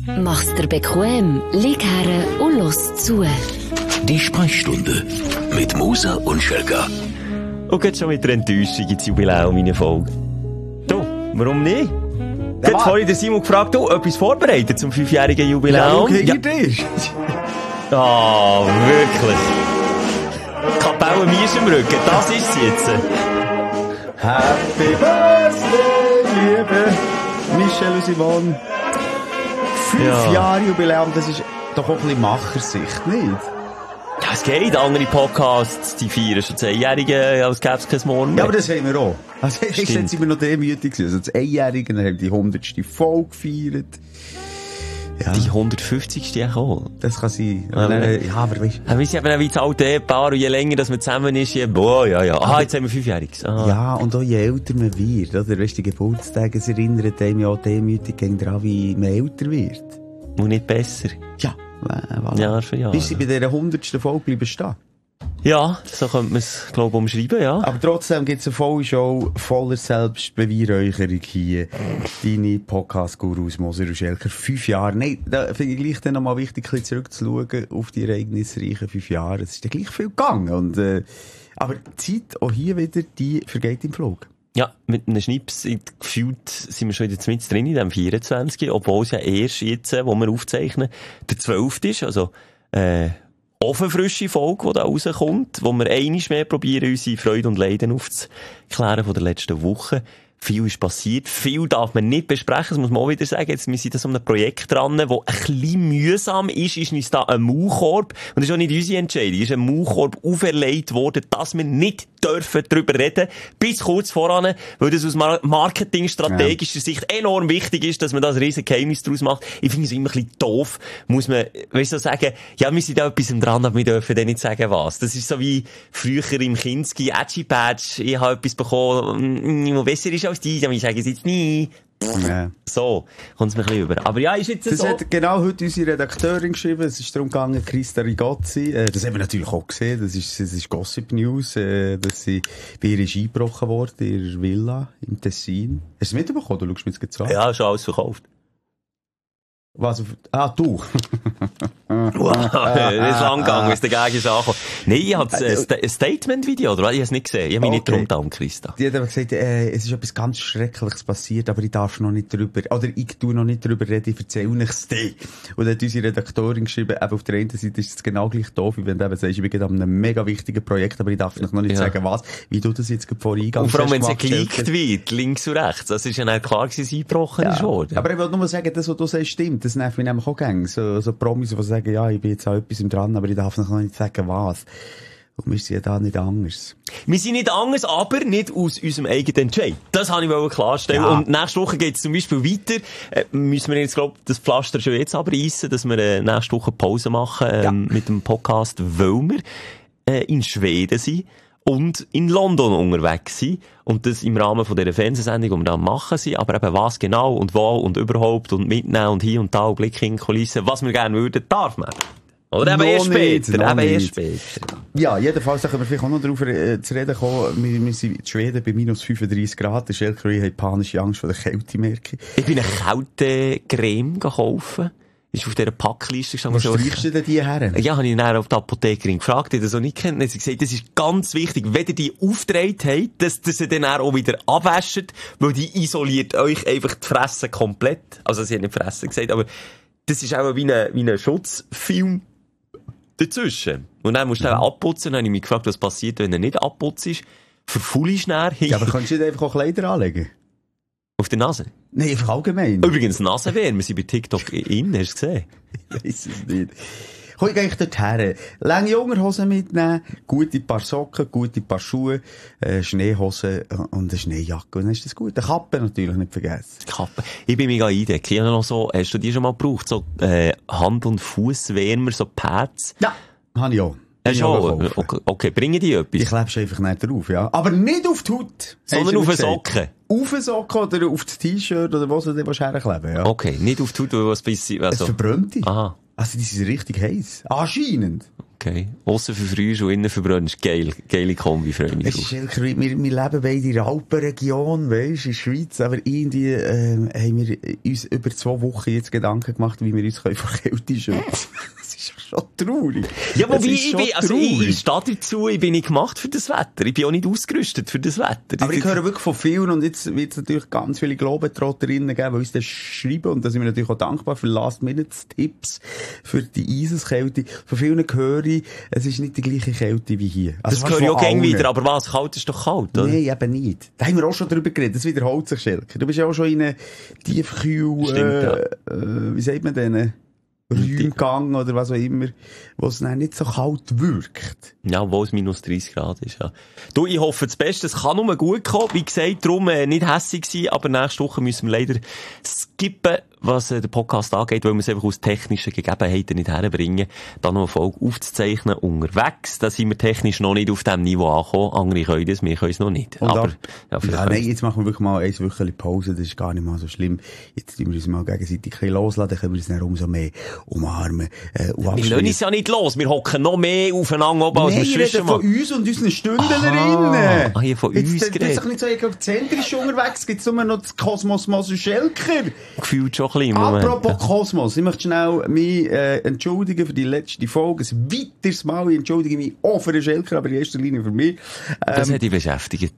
Mach's dir bequem, lieg her und los zu. Die Sprechstunde mit Musa und Schelka. Und geht schon mit der Enttäuschung ins Jubiläum in Folge. Du, warum nicht? Jetzt vorhin der Simon gefragt, du, etwas vorbereitet zum 5-jährigen Jubiläum? Ja, dich. Ah, wirklich. Kapelle Miesch im Rücken, das ist es jetzt. Happy Birthday, liebe Michel und Simon. 5 Jahre Jubiläum, das ist doch auch ein bisschen Machersicht, nicht? Ja, es geht. Andere Podcasts, die feiern schon 10-Jährige, als gäbe es kein Morgen mehr. Ja, aber das haben wir auch. Also, jetzt sind wir noch demütig gewesen. Also, das 1-Jährige, dann haben die 100. Folge gefeiert. Ja. Die 150. auch. Das kann sein. Ja, aber weißt du. Wir sind eben auch wie das alte Ehepaar, und je länger dass man zusammen ist, je, ja. Ah, jetzt haben wir 5-Jähriges. Ah. Ja, und auch je älter man wird, oder? Weißt du, die Geburtstage erinnern einem ja auch demütig daran, wie man älter wird. Und nicht besser. Ja, voilà. Jahr für Jahr. Bis sie bei dieser 100. Folge bleiben stehen. Ja, so könnte man es, glaube ich, umschreiben, ja. Aber trotzdem gibt es eine volle Show voller Selbstbeweihräucherung hier. Deine Podcast-Gurus Moser und Schelker. 5 Jahre. Nein, da finde ich gleich dann nochmal wichtig, ein bisschen zurückzuschauen auf die ereignisreichen 5 Jahre. Es ist ja gleich viel gegangen. Und, aber die Zeit, auch hier wieder, die vergeht im Flug. Ja, mit einem Schnips gefühlt sind wir schon jetzt mit drin in dem 24, obwohl es ja erst jetzt, wo wir aufzeichnen, der 12. ist, also, ofenfrische Folge, die da rauskommt, wo wir einmal mehr probieren, unsere Freude und Leiden aufzuklären von der letzten Woche. Viel ist passiert, viel darf man nicht besprechen, das muss man auch wieder sagen. Jetzt, wir sind da so an einem Projekt dran, das ein bisschen mühsam ist uns da ein Maulkorb, und das ist auch nicht unsere Entscheidung, ist ein Maulkorb auferlegt worden, dass wir nicht dürfen darüber reden, bis kurz voran, weil das aus marketingstrategischer Sicht enorm wichtig ist, dass man das riesen Geheimnis daraus macht. Ich finde es immer ein bisschen doof, muss man, weißt du, so sagen, ja, wir sind da etwas dran, aber wir dürfen dann nicht sagen, was. Das ist so wie früher im Kinski, Edgy Badge, ich habe etwas bekommen, was besser ist als die, aber ich sage es jetzt nie. Ja. So, kommt es mir ein bisschen über. Aber ja, ist jetzt das so. hat genau heute unsere Redakteurin geschrieben. Es ist darum gegangen, Christa Rigozzi. Das haben wir natürlich auch gesehen. Das ist Gossip News, dass sie bei ihr ist eingebrochen worden, in ihrer Villa im Tessin. Hast du es mitbekommen? Du schaust mir jetzt gerade an. Ja, schon alles verkauft. Was? Du. Wow, das ist lang gegangen, bis der Gag ist angekommen. Nein, ich habe ein Statement-Video, oder? Ich habe es nicht gesehen. Ich habe mich nicht drum getan, Christa. Die hat aber gesagt, es ist etwas ganz Schreckliches passiert, aber ich darf noch nicht drüber, oder ich tue noch nicht drüber reden, ich erzähle nichts dir. Und dann hat unsere Redakteurin geschrieben, eben auf der einen Seite ist es genau gleich doof, wie wenn du eben sagst, ich bin gerade an einem mega wichtigen Projekt, aber ich darf noch nicht sagen, was, wie du das jetzt vor Eingang. Und vor allem, wenn es geleakt wird, links und rechts, das ist ja nicht klar gewesen, dass es eingebrochen ist worden. Aber ich wollte nur sagen, das, was du sagst, stimmt. Das nervt mich nämlich auch gäng. So Promis, die sagen, ja, ich bin jetzt an etwas dran, aber ich darf noch nicht sagen, was. Und wir sind ja da nicht anders. Wir sind nicht anders, aber nicht aus unserem eigenen Entscheid. Das wollte ich klarstellen. Ja. Und nächste Woche geht es zum Beispiel weiter. Müssen wir jetzt, glaube ich, das Pflaster schon jetzt abreißen, dass wir nächste Woche Pause machen mit dem Podcast, weil wir in Schweden sind und in London unterwegs sind. Und das im Rahmen von dieser Fernsehsendung, die wir da machen sind. Aber eben was genau und wo und überhaupt und mitnehmen und hier und da und Blick in die Kulissen, was wir gerne würden, darf man. Oder eben erst später. Ja, jedenfalls, da können wir vielleicht auch noch darauf zu reden kommen. Wir sind in Schweden bei minus 35 Grad. Der Schelker hat panische Angst vor der Kälte, merke ich. Ich bin eine Kältecreme gekauft. Ist auf dieser Packliste gestanden. Wo streichst du denn die her? Ja, habe ich dann auf die Apothekerin gefragt, die das so nicht kennt. Sie hat gesagt, das ist ganz wichtig, wenn ihr die aufgedreht habt, dass ihr dann auch wieder abwäscht, weil die isoliert euch einfach die Fresse komplett. Also sie hat nicht Fresse gesagt, aber das ist auch wie ein Schutzfilm dazwischen. Und dann musst du abputzen. Dann habe ich mich gefragt, was passiert, wenn er nicht abputzt ist. Verfaulst du dann. Ja, aber kannst du nicht einfach auch Kleider anlegen? Auf der Nase? Nein, einfach allgemein. Übrigens, Nasenwehr. Wir sind bei TikTok in, hast du gesehen? Ich weiss es nicht. Komm ich eigentlich dorthin. Lange Unterhosen mitnehmen, gute paar Socken, gute paar Schuhe, Schneehosen und eine Schneejacke. Und dann ist das gut. Eine Kappe natürlich nicht vergessen. Kappe. Ich bin mega eindecken. Ich habe noch so, hast du die schon mal gebraucht? So, Hand- und Fußwärmer, so Pads? Ja, habe ich auch. Hast du auch? Okay, bringen die etwas? Ich klebst einfach nicht drauf, ja. Aber nicht auf die Haut. Sondern auf den Socken. Auf den Socken oder auf das T-Shirt oder was du dir herkleben, ja. Okay, nicht auf die Haut, weil was bisschen, Es verbrennt dich. Aha. Also, die sind richtig heiß. Anscheinend. Okay. Aussen verfrühst und innen verbrennst. Geil. Geile Kombi, freue mich drauf. Schelker, wir leben beide in der Alpenregion, weisst, in der Schweiz, aber irgendwie, haben wir uns über 2 Wochen jetzt Gedanken gemacht, wie wir uns vor Kälte schützen können. Das ist schon traurig. Ja, wobei, ich stehe dazu, ich bin nicht gemacht für das Wetter. Ich bin auch nicht ausgerüstet für das Wetter. Aber ich höre wirklich von vielen, und jetzt wird es natürlich ganz viele Globetrotterinnen geben, die uns das schreiben, und da sind wir natürlich auch dankbar für Last-Minute-Tipps für die Eiseskälte. Von vielen höre ich, es ist nicht die gleiche Kälte wie hier. Also das höre ich auch gerne wieder, aber was? Kalt ist doch kalt, oder? Nein, eben nicht. Da haben wir auch schon drüber geredet, das wiederholt sich, Schelker. Du bist ja auch schon in einer Tiefkühl, wie sagt man denn? Räumgang oder was auch immer, wo es dann nicht so kalt wirkt. Ja, wo es minus 30 Grad ist, ja. Du, ich hoffe das Beste, es kann nur gut kommen. Wie gesagt, darum nicht hässig sein, aber nächste Woche müssen wir leider skippen, was den Podcast angeht, weil wir es einfach aus technischen Gegebenheiten nicht herbringen, da noch eine Folge aufzuzeichnen unterwegs. Da sind wir technisch noch nicht auf dem Niveau angekommen. Andere können das, wir können es noch nicht. Und aber, nein, jetzt machen wir wirklich mal 1 Wöchchen Pause, das ist gar nicht mal so schlimm. Jetzt tun wir uns mal gegenseitig ein bisschen loslassen, dann können wir uns dann umso mehr umarmen. Wir lassen uns ja nicht los, wir hocken noch mehr aufeinander oben, als wir reden von uns und unseren Stündlerinnen. Hier von uns geredet. Jetzt doch nicht so egozentrisch unterwegs, gibt's nur noch das Kosmos Moser Schelker. Gefühlt schon ein bisschen. Apropos Kosmos, ich möchte schnell mich entschuldigen für die letzte Folge. Ein weiteres Mal, ich entschuldige mich auch für den Schelker, aber in erster Linie für mich. Das hat dich beschäftigt.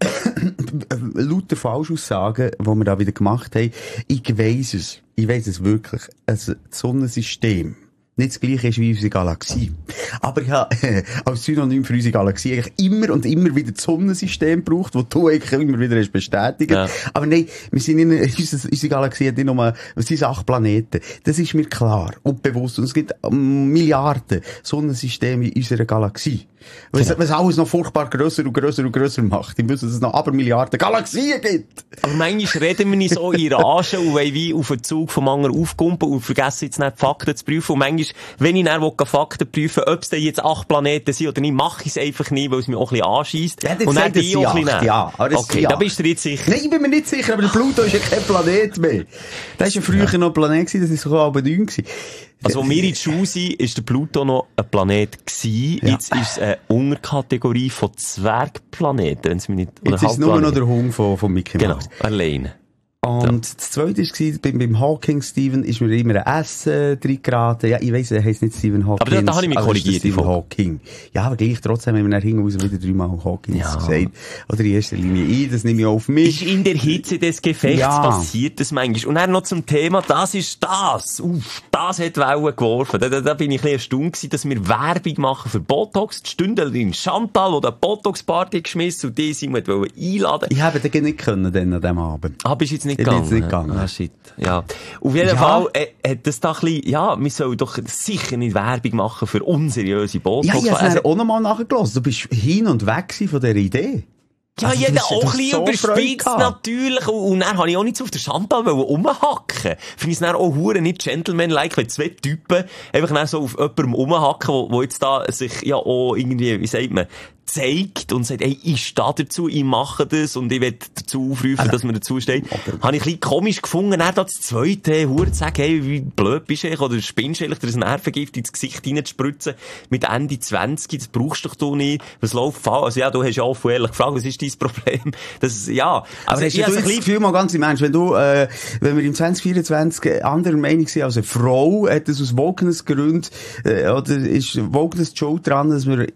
Lauter Falschaussagen, die wir da wieder gemacht haben. Ich weiss es wirklich. Das Sonnensystem nicht das gleiche ist wie unsere Galaxie. Aber ich habe als Synonym für unsere Galaxie eigentlich immer und immer wieder das Sonnensystem gebraucht, das du eigentlich immer wieder hast bestätigt. Ja. Aber nein, wir sind unsere Galaxie hat nicht nur, es sind 8 Planeten. Das ist mir klar und bewusst. Und es gibt Milliarden Sonnensysteme in unserer Galaxie. Was alles noch furchtbar grösser und grösser und grösser macht. Ich wüsste, dass es noch aber Milliarden Galaxien gibt. Aber manchmal reden wir nicht so in Rage und wollen wie auf den Zug vom anderen aufkumpen und vergessen jetzt nicht die Fakten zu prüfen. Und manchmal, wenn ich dann Fakten prüfen will, ob es denn jetzt 8 Planeten sind oder nicht, mache ich es einfach nicht, weil es mich auch ein bisschen anscheisst. Ja, und dann die auch ein bisschen ja, okay, da bist du jetzt sicher. Nein, ich bin mir nicht sicher, aber der Pluto ist ja kein Planet mehr. Das war ja früher noch ein Planet gewesen, das ist sogar aber 9 gewesen. Also, als wir in der Schule sind, ist der Pluto noch ein Planet gewesen. Ja. Jetzt ist es eine Unterkategorie von Zwergplaneten, wenn es mich nicht, oder jetzt ist es nur noch der Hund von Mickey Mouse. Genau, alleine. Und das Zweite war, beim Hawking Stephen ist mir immer ein S drin geraten. Ja, ich weiss, er heisst nicht Stephen Hawking. Aber da habe ich mich korrigiert. Stephen Hawking. Ja, aber gleich trotzdem haben wir nach hinten raus wieder 3-mal Hawking gesagt. Oder in erster Linie das nehme ich auf mich. Ist in der Hitze des Gefechts passiert das manchmal. Und dann noch zum Thema, das ist das. Das hat Wellen geworfen. Da bin ich ein bisschen erstaunt gewesen, dass wir Werbung machen für Botox. Die Stündlerin Chantal, die eine Botox-Party geschmissen und die sie einladen. Ich habe den nicht können, dann an dem Abend. Bist jetzt nicht gegangen. Ah, shit. Ja. Auf jeden Fall, hat das da ein bisschen, wir sollen doch sicher nicht Werbung machen für unseriöse Botox. Ja, ich habe es auch noch mal nachgelassen. Du bist hin und weg von dieser Idee. Ja, also, jeder auch ein bisschen überspitzt, natürlich. Und dann habe ich auch nicht so auf der Chantal rumhacken. Finde ich es dann auch hure nicht gentleman-like, wenn 2 Typen einfach dann so auf jemandem rumhacken, wo jetzt da sich ja auch irgendwie, wie sagt man, zeigt und sagt, hey, ich stehe dazu, ich mache das und ich will dazu aufrufen, dass man dazu steht. Habe ich ein bisschen komisch gefunden, dann da das Zweite, hure zu sagen, hey, wie blöd bist du oder spinnst du eigentlich, dir ein Nervengift ins Gesicht reinzuspritzen mit Ende 20, das brauchst du doch nicht. Was läuft falsch? Also ja, du hast ja offen ehrlich gefragt, was ist dein Problem? Das, ja. Also hast du das Gefühl, mal ganz im Ernst, wenn wir im 2024 anderer Meinung sind als eine Frau, hat das aus Wokeness-Gründen, oder ist Wokeness Show dran, dass wir,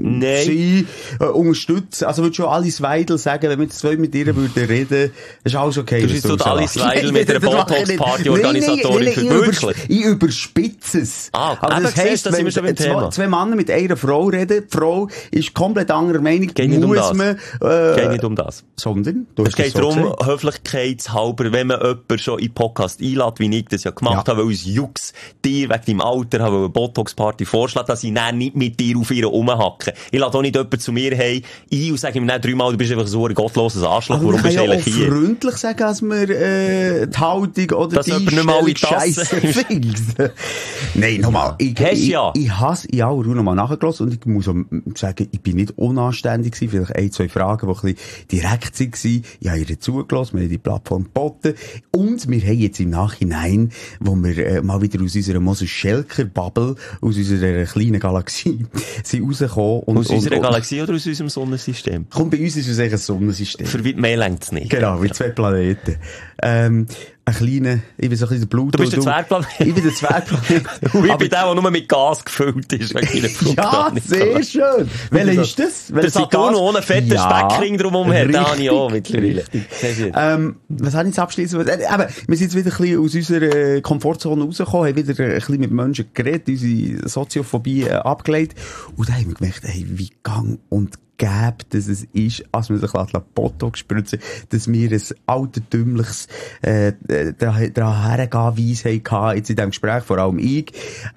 unterstützen. Also würdest du Alice Weidel sagen, wenn wir jetzt 2 mit ihr würden reden, ist alles okay. Du bist so Alice Weidel mit einer Botox-Party-Organisatorin für wirklich? Ich überspitze es. Also das heisst, wenn wir 2 Männer mit einer Frau reden, die Frau ist komplett anderer Meinung, geht nicht um das. Sondern? Es geht darum, höflichkeitshalber, wenn man jemanden schon in den Podcast einlädt, wie ich das ja gemacht habe, weil uns Jux dir wegen deinem Alter eine Botox-Party vorschlägt, dass ich dann nicht mit dir auf ihr rumhacke. Ich lade auch nicht jemanden jemand zu mir ein und sage ihm nicht 3-mal, du bist einfach so ein gottloses Arschloch, warum bist du eigentlich hier? Ich kann ja auch freundlich sagen, dass wir die Haltung oder dass die Einstellung Scheisse findet. Nein, nochmal. Ich habe in aller Ruhe nochmal nachgelassen und ich muss auch sagen, ich bin nicht unanständig gewesen. Vielleicht 1-2 Fragen, die ein bisschen direkt waren. Ich habe ihr zugelassen, wir haben die Plattform geboten und wir haben jetzt im Nachhinein, wo wir mal wieder aus unserer Moser-Schelker-Bubble, aus unserer kleinen Galaxie, sind rausgekommen. Aus unserer Galaxie oder aus unserem Sonnensystem? Komm, bei uns ist es eigentlich ein Sonnensystem. Für weit mehr längt es nicht. Genau, mit 2 Planeten. Ein kleiner, ich bin so ein bisschen der Pluto. Du bist der Zwergplanet. Ich bin der Zwergplanet. Und ich bin der nur mit Gas gefüllt ist. Ja, sehr schön. Welcher ist das? Der Saturn ohne fetten Speckring drumherum her. Da habe ich auch mittlerweile. Was habe ich jetzt abschließend? Aber wir sind jetzt wieder ein bisschen aus unserer Komfortzone rausgekommen, haben wieder ein bisschen mit Menschen geredet, unsere Soziophobie abgelegt. Und da haben wir gemerkt, hey, wie gang und gäbe, dass es ist, als man sich Botox spritzen, dass wir ein altertümliches dahergehen hatten, jetzt in diesem Gespräch, vor allem ich.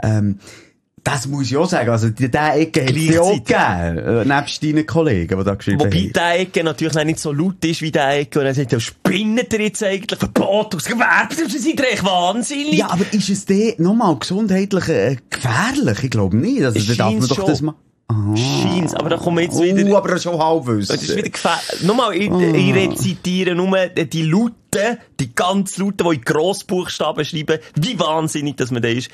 Das muss ich auch sagen. Also, diese Ecke hat es ja auch gegeben. Nebst deinen Kollegen, die da geschrieben haben. Wobei diese Ecke natürlich nicht so laut ist wie diese Ecke. Und dann sagt er, spinnet ihr jetzt eigentlich? Botox, Gewerbe, das ist recht wahnsinnig. Ja, aber ist es nochmal gesundheitlich gefährlich? Ich glaube nicht. Also, da darf man doch das mal... Scheint's, aber da kommen wir jetzt wieder... aber schon halbwissen. Das ist wieder gefährlich. Nochmal, ich rezitiere nur die Lauten, die ganz Lauten, die in Grossbuchstaben schreiben, wie wahnsinnig, dass man da ist,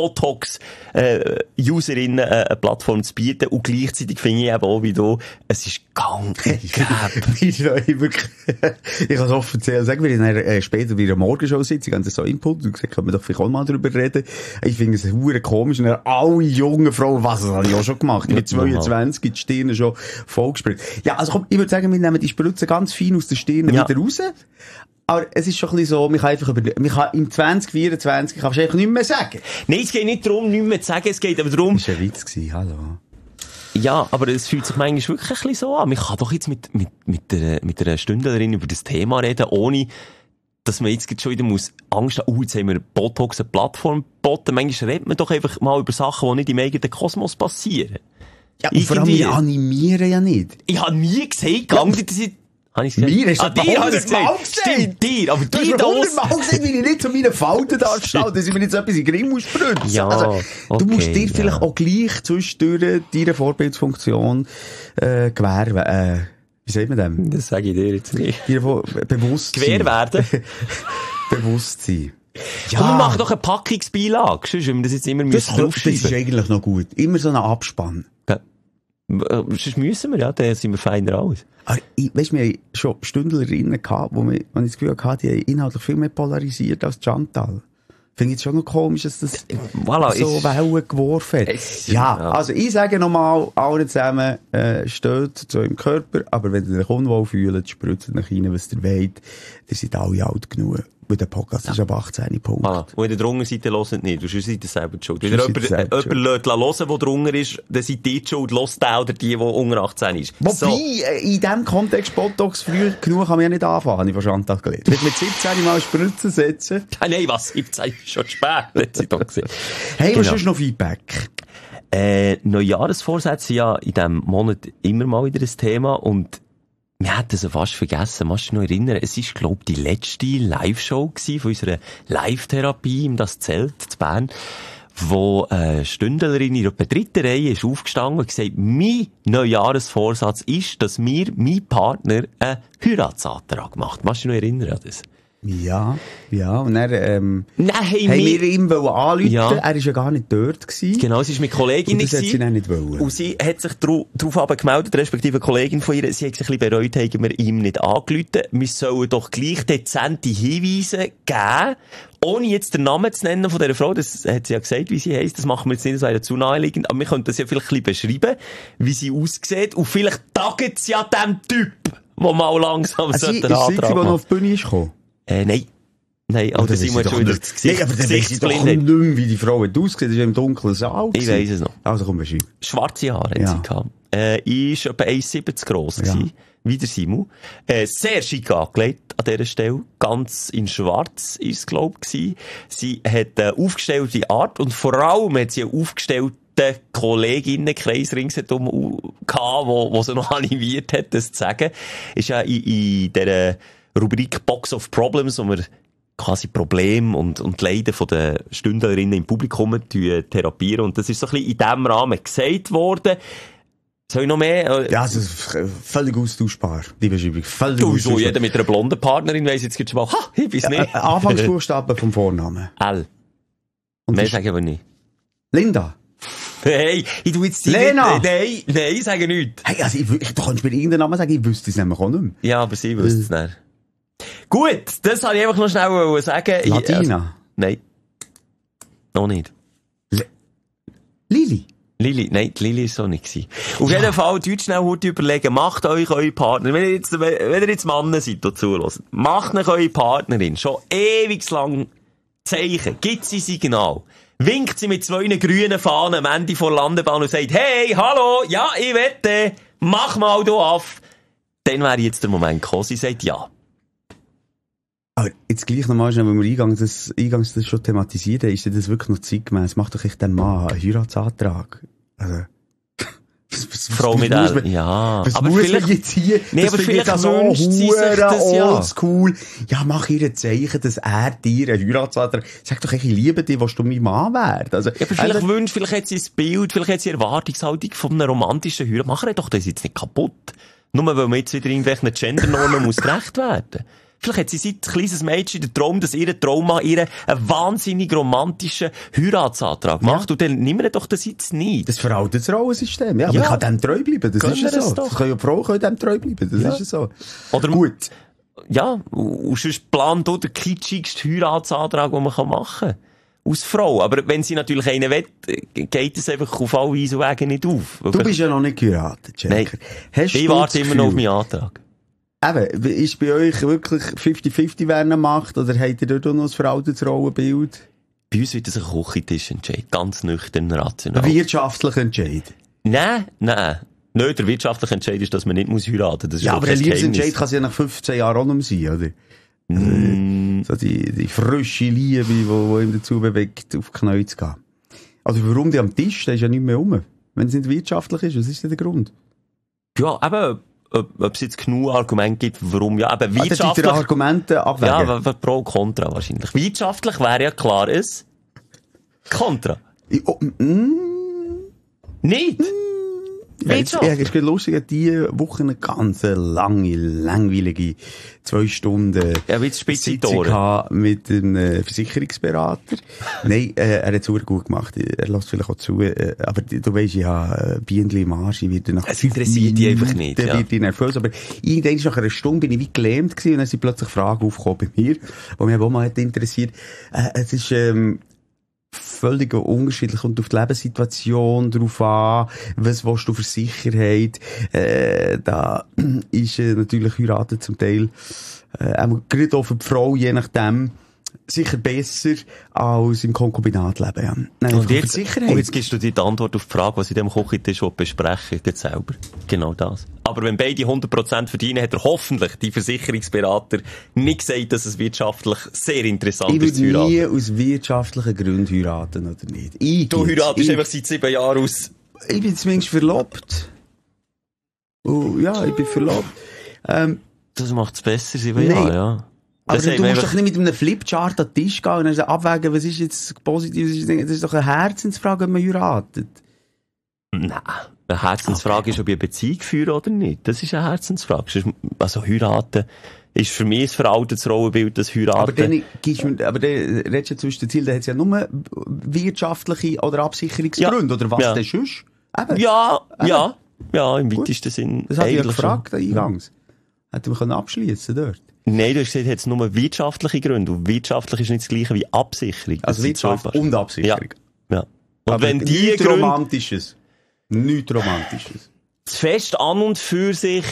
Botox-Userinnen eine Plattform zu bieten. Und gleichzeitig finde ich eben auch wie du, es ist gang und gäbe. Ich kann es offiziell sagen, wir haben später bei einer Morgenshow-Sitzung, haben so Input und gesagt, können wir doch vielleicht auch mal darüber reden. Ich finde es verdammt komisch, und alle jungen Frauen, das habe ich auch schon gemacht, mit 22 die Stirne schon vollgespritzt. Ja, also komm, ich würde sagen, wir nehmen die Spritze ganz fein aus der Stirne wieder raus. Aber es ist schon ein bisschen so, man kann einfach im 2024 kannst du einfach nichts mehr sagen. Nein, es geht nicht darum, nichts mehr zu sagen, es geht aber darum... Das war ein Witz gewesen, hallo. Ja, aber es fühlt sich manchmal wirklich ein bisschen so an. Man kann doch jetzt mit einer Stündlerin über das Thema reden, ohne, dass man jetzt schon wieder Angst haben, jetzt haben wir Botox, eine Plattform geboten. Manchmal redet man doch einfach mal über Sachen, die nicht im eigenen Kosmos passieren. Ja, und vor allem, wir animieren ja nicht. Ich habe nie gesagt, habe ich mir ist dir habe ich gesagt. Stimmt, dir. Aber du hast mir 100-mal gesagt, wie ich nicht zu meinen Falten darstelle, dass ich mir jetzt etwas in den Grimm muss spritzen. Ja, also, du musst dir vielleicht auch gleich zwischendurch deine Vorbildsfunktion gewähren. Wie sagt man dem? Das sage ich dir jetzt nicht. Bewusst Gewähr werden. Bewusstsein. Ja. Und wir machen doch eine Packungsbeilage. Sonst müssen wir das jetzt immer draufschreiben. Das ist eigentlich noch gut. Immer so ein Abspann. Sonst müssen wir, ja, dann sind wir feiner aus. Aber weisst, wir haben schon Stündlerinnen gehabt, wo ich das Gefühl hatte, die haben inhaltlich viel mehr polarisiert als Chantal. Finde ich jetzt schon noch komisch, dass das so Wellen geworfen hat. Ja, also ich sage nochmal, alle zusammen, steht zu eurem Körper, aber wenn ihr euch unwohl fühlt, spritzt euch rein, was ihr wollt. Ihr seid alle alt genug. Weil der Podcast ist ab 18 Punkt. Und in der drunter Seite hört nicht. Du seid selber die Schuld. Wenn ihr jemanden hören, der drunter ist, dann seid ihr die Schuld. Hört der oder die unter 18 ist. Wobei, in diesem Kontext Botox früh genug kann man ja nicht anfangen, habe ich von Chantal gelernt. Wenn mit 17 mal Spritzen setzen. Nein, was? 17 ist schon spät. Das ist doch gesehen. Hey, was ist noch Feedback? Neujahresvorsätze sind ja in diesem Monat immer mal wieder ein Thema und wir hatten es fast vergessen. Kannst du dich noch erinnern? Es war, glaube ich, die letzte Live-Show von unserer Live-Therapie im Das Zelt zu Bern, wo eine Stündlerin in der dritten Reihe ist aufgestanden und gesagt, mein Neujahresvorsatz ist, dass mir mein Partner einen Heiratsantrag macht. Kannst du dich noch erinnern an das? Ja, und dann, haben wir ihm anrufen. Ja. Er war ja gar nicht dort gewesen. Genau, sie war mit Kollegin. Und das hat sie dann nicht wollen. Und sie hat sich darauf gemeldet, respektive eine Kollegin von ihr, sie hat sich ein bisschen bereut, haben wir ihm nicht angerufen. Wir sollen doch gleich dezente Hinweise geben, ohne jetzt den Namen zu nennen von dieser Frau. Das hat sie ja gesagt, wie sie heisst. Das machen wir jetzt nicht, das wäre zu naheliegend. Aber wir können das ja vielleicht ein bisschen beschreiben, wie sie aussieht. Und vielleicht tagt es ja dem Typ, der mal langsam den Antrag machen. Ist sie, die noch auf die Bühne ist gekommen? Nein. Aber das Simon hat schon wieder das Gesicht. Nein, aber dann weiss ich doch nicht mehr, wie die Frau hat ausgesehen. Das ist ja im dunklen Saal. Ich weiss es noch. Also komm, beschreib. Schwarze Haare hat sie gehabt. Ist etwa 1,70 gross gewesen. Wie der Simon. Sehr schick angelegt an dieser Stelle. Ganz in schwarz ist es, glaub ich. Sie hat aufgestellte Art und vor allem hat sie eine aufgestellte Kolleginnenkreis ringsherum gehabt, wo sie noch animiert hat, das zu sagen. Ist ja in dieser Rubrik Box of Problems, wo wir quasi Probleme und Leiden von den Stündlerinnen im Publikum therapieren. Und das ist so ein bisschen in diesem Rahmen gesagt worden. Soll ich noch mehr? Ja, es ist völlig austauschbar, die Beschreibung. Völlig Du, so austauschbar. jeder mit einer blonden Partnerin weiss jetzt schon mal, ich weiß nicht. Anfangsbuchstaben vom Vornamen. L. Und Mehr das- sagen wir nicht. Linda. Hey, ich tu jetzt die Lena! Nein, ich sage nichts. Hey, also du kannst mir irgendeinen Namen sagen, ich wüsste es nämlich auch nicht mehr. Ja, aber sie wüsste es nicht. Gut, das wollte ich einfach noch schnell sagen. Latina. Nein. Noch nicht. Lili. Lili, nein, die Lili war so nicht gewesen. Auf jeden Fall, Deutsch schnell heute überlegen, macht euch eure Partner, wenn ihr jetzt Männer seid, die zuhören, macht euch eure Partnerin schon ewig lang Zeichen, gibt sie Signal, winkt sie mit 2 grünen Fahnen am Ende vor der Landebahn und sagt, hey, hallo, ja, ich wette, mach mal du auf. Dann wäre jetzt der Moment gekommen, sie sagt ja. Aber jetzt gleich nochmal schnell, weil wir eingangs das schon thematisiert haben, ist das wirklich noch zeitgemäss? Macht doch echt den Mann einen Heiratsantrag. Also, Frau mit L, ja. Was Aber muss vielleicht, man jetzt hier? nee, das aber finde ich vielleicht so wünscht sie sich das ja. oldschool. Ja, mach ihr ein Zeichen, dass er dir einen Heiratsantrag, sag doch echt, ich liebe dich, willst du mein Mann werden? Also, ja, aber vielleicht hat sie ein Bild, vielleicht hat sie Erwartungshaltung von einem romantischen Heirat. Mach ihr doch das jetzt nicht kaputt. Nur weil man jetzt wieder irgendwelchen Gendernormen muss gerecht werden. Vielleicht hat sie seit kleines Mädchen den Traum, dass ihr Trauma ihr einen wahnsinnig romantischen Heiratsantrag macht. Und dann nimm ihr doch das jetzt nicht. das veraltet das Rollensystem. Ja, aber Ja. ich kann dem treu bleiben. Das Gönn ist ja ihr es so. doch. Das können ja Frauen dem treu bleiben. Das Ja. ist ja so. Oder Gut. Ja, und sonst plant auch der kitschigste Heiratsantrag, den man machen kann. Aus Frau. Aber wenn sie natürlich einen will, geht es einfach auf alle Weise und Wege nicht auf. Du bist ja noch nicht geheiratet, Nein. Schenker. Hast Ich du warte das immer noch auf Gefühl- meinen Antrag. Eben, ist bei euch wirklich 50-50, wer ihn macht? Oder habt ihr dort auch noch ein veraltetes Rollenbild? Bei uns wird das ein Küchentisch entscheiden. Ganz nüchtern, rational. Ein wirtschaftlicher Entscheid. Nein. Nicht, der wirtschaftliche Entscheid ist, dass man nicht muss heiraten muss. Das ist Ja, auch aber kein ein Liebesentscheid Geheimnis. kann es ja nach 15 Jahren auch nicht mehr sein, oder? So die frische Liebe, die ihm dazu bewegt, auf die Knie zu gehen. Also warum die am Tisch? Da ist ja nicht mehr rum. Wenn es nicht wirtschaftlich ist, was ist denn der Grund? Ja, eben, ob es jetzt genug Argumente gibt, warum, ja, eben Das sind wirtschaftlich. Argumente abwägen. Ja, pro und contra wahrscheinlich. Wirtschaftlich wäre ja klar es Contra. Nicht? Ja, es ist lustig, ich hatte diese Woche eine ganz lange, langweilige 2 Stunden Ja, wie die Spitze Sitzung Tore. gehabt mit einem Versicherungsberater. Nein, er hat es sehr gut gemacht. Er lässt vielleicht auch zu. Aber du weisst, ich habe Bienen im Arsch. Ich werde nach Es interessiert dich einfach nicht, ja. Wird ich nervös. Aber irgendwann nach einer Stunde bin ich wie gelähmt gewesen und dann sind plötzlich Fragen aufgekommen bei mir, die mich auch mal interessiert. Es ist, völlig unterschiedlich und auf die Lebenssituation drauf an, was willst du für Sicherheit, da ist natürlich heiraten zum Teil, gerade auch für die Frau, je nachdem, sicher besser als im Konkubinatleben. Ja. Nein, Und für jetzt, Sicherheit. und jetzt gibst du dir die Antwort auf die Frage, was ich in diesem Küchentisch besprechen will, selber. Genau das. Aber wenn beide 100% verdienen, hat er hoffentlich, die Versicherungsberater, nicht gesagt, dass es wirtschaftlich sehr interessant Ich ist zu würde heiraten. nie aus wirtschaftlichen Gründen heiraten, oder nicht? Du heiratest einfach seit 7 Jahren aus. Ich bin zumindest verlobt. Oh, ja, ich bin verlobt. Das macht es besser, 7 Nein. Jahre, ja. Aber Das du haben wir musst einfach- doch nicht mit einem Flipchart an den Tisch gehen und dann abwägen, was ist jetzt positiv, was ist das ist doch eine Herzensfrage, wenn man heiratet. Nein. Eine Herzensfrage ist, ob ich eine Beziehung führe oder nicht. Das ist eine Herzensfrage. Sonst- Also heiraten ist für mich ein veraltetes Rollenbild, das Heiraten. Aber dann redest du zwischen den Zielen, da hat es ja nur wirtschaftliche oder Absicherungsgründe, oder was Ja. denn sonst? Eben. Ja, im weitesten Sinn. Das habe ich ja eigentlich gefragt, eingangs. Hätten wir können abschließen dort. schon. Nein, du hast gesagt, jetzt nur wirtschaftliche Gründe. Und wirtschaftlich ist nicht das Gleiche wie Absicherung. Das Also sind zwei Wirtschaft Paar- und Absicherung. Ja. Und Aber wenn die nichts Gründe Romantisches. Nichts Romantisches. das Fest an und für sich,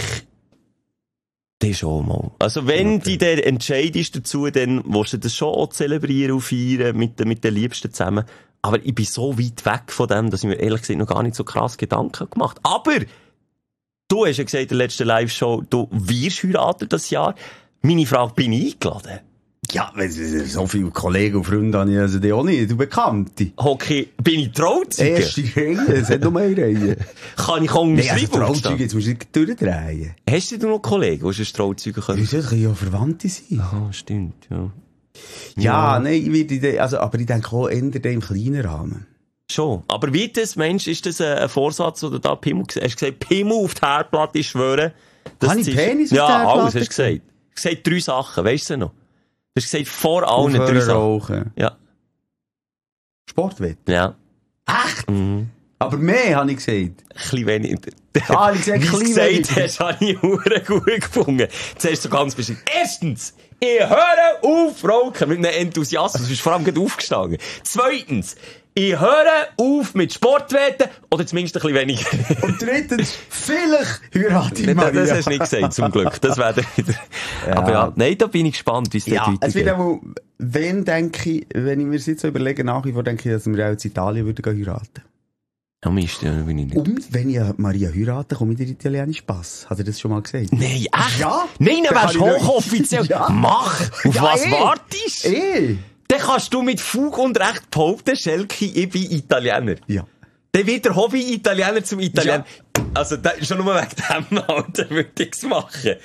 das schon mal. Also wenn Okay. die der Entscheid ist dazu, dann willst du das schon auch zelebrieren und feiern mit den Liebsten zusammen. Aber ich bin so weit weg von dem, dass ich mir ehrlich gesagt noch gar nicht so krass Gedanken gemacht habe. Aber du hast ja gesagt in der letzten Live-Show, du wirst heiraten das Jahr. Meine Frage, bin ich eingeladen? Ja, so viele Kollegen und Freunde habe ich also die auch nicht, du Bekannte. Hockey, bin ich Trauzeuge? Erste Reihe, es hat noch mehr Reihen. Kann ich unterschreiben? Trauzeuge, jetzt musst du nicht durchdrehen. Hast du noch Kollegen, die schon Trauzeuge können? Wieso, das können ja Verwandte sein. Ah, stimmt, ja. Ja, nein, aber ich denke auch eher im kleinen Rahmen. Schon. Aber wie das, Mensch, ist das ein Vorsatz, oder da Pimmel gesagt? Hast du gesagt, Pimmel auf die Herdplatte schwören? Habe ich Penis auf die Ja, Herdplatte alles hast du gesagt. Du hast gesagt 3 Sachen, weißt du noch? Du hast gesagt, vor allen 3 Sachen. Rauchen. Ja. Sportwett. Ja. Echt? Mhm. Aber mehr, habe ich gesagt. Ein bisschen weniger. Ah, ich gesagt, wie ein du bisschen gesagt hast, habe ich verdammt gut gefunden. Zuerst so ganz bestimmt. Erstens, ich höre auf rauchen mit einem Enthusiasmus. Du bist vor allem gerade aufgestanden. Zweitens, ich höre auf mit Sportwetten. Oder zumindest ein bisschen weniger. Und drittens, vielleicht heirate ich Maria. Das hast du nicht gesagt, zum Glück. Das wäre dann wieder. Ja. Aber ja, nein, da bin ich gespannt, wie es dort Es wird weitergeht. auch, wenn ich mir das jetzt so überlege, nach wie vor denke ich, dass wir auch in Italien würden heiraten. Ja, Mist, ja, bin ich nicht. Und wenn ich Maria heirate, komme ich in den italienischen Pass. Hat er das schon mal gesagt? Nein, echt? Ja? Nein, dann wärst du kann ich hochoffiziell. Ja. Mach! Auf Ja, was eh. wartest? Dann kannst du mit Fug und Recht behaupten, Schelke, ich bin Italiener. Ja. Dann wird der Hobby-Italiener zum Italiener. Ja. Also, schon nur wegen dem Alter würde ich es machen.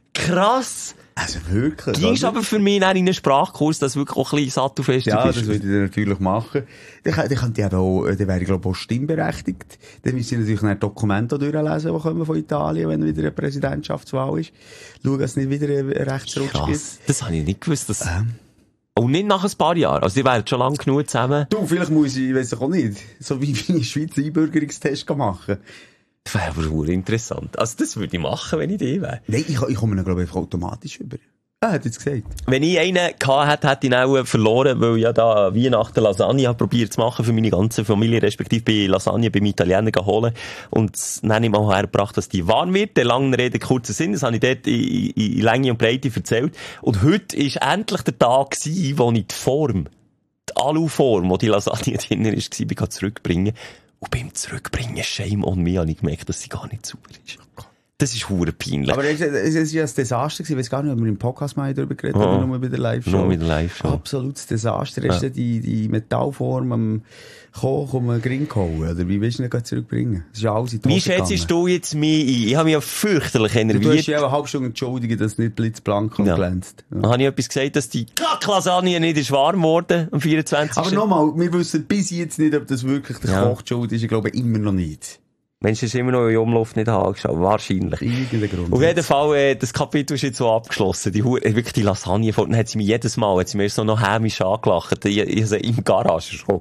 Krass. Also wirklich. Gingst aber für mich dann in einen Sprachkurs, dass du wirklich auch ein bisschen sattelfest Ja, bist. das würde ich dann natürlich machen. Dann könnte ich eben auch, dann wäre ich glaube auch stimmberechtigt. Dann müsste ich natürlich ein Dokument durchlesen, die kommen von Italien, wenn wieder eine Präsidentschaftswahl ist. Schauen, dass es nicht wieder einen Rechtsrutsch gibt. Krass. Das habe ich nicht gewusst. Dass Und nicht nach ein paar Jahren. Also, die wären schon lange genug zusammen. Du, vielleicht muss ich, weiss ich auch nicht, so wie in der Schweiz einen Einbürgerungstest machen. Das wäre aber verdammt interessant. Also, das würde ich machen, wenn ich die wäre. Nein, ich komme dann, glaube ich, automatisch über. Hat jetzt gesagt. Wenn ich einen gehabt hätte, hätte ich ihn auch verloren, weil ich ja da Weihnachten Lasagne probiert zu machen für meine ganze Familie, respektive bei Lasagne beim Italiener holen. Und dann habe ich mal hergebracht, dass die warm wird. Der langen Rede, kurzer Sinn. Das habe ich dort in Länge und Breite erzählt. Und heute war endlich der Tag gewesen, wo ich die Form, die Aluform, wo die Lasagne drin war, bin zurückbringen. Und beim Zurückbringen, shame on me, habe ich gemerkt, dass sie gar nicht sauber ist. Das ist verdammt peinlich. Aber es ist ja ein Desaster gewesen. Ich weiß gar nicht, ob wir im Podcast mal darüber geredet haben, nur bei der Live-Show. Nur mit der Live-Show. Absolutes Desaster. Hast du die Metallform am Koch um einen Gring gehauen? Oder wie willst du ihn zurückbringen? Das ist ja alles in die Wie Hose gegangen. schätzt du jetzt mich ein? Ich habe mich ja fürchterlich Du hast enerviert. ja auch eine halbe Stunde entschuldigt, dass es nicht blitzblank und glänzt. Ja. Dann habe ich etwas gesagt, dass die Kacklasagne nicht ist warm geworden am 24. Aber nochmal, wir wissen bis jetzt nicht, ob das wirklich der Koch die Schuld ist. Ich glaube immer noch nicht. Menschen ist immer noch in Umluft nicht angeschaut. Wahrscheinlich. Irgendein Grund. Auf jeden Fall, das Kapitel ist jetzt so abgeschlossen. Wirklich die Lasagne, dann hat sie mich jedes Mal, hat sie mir so noch hämisch angelacht. Ich so im Garage, schon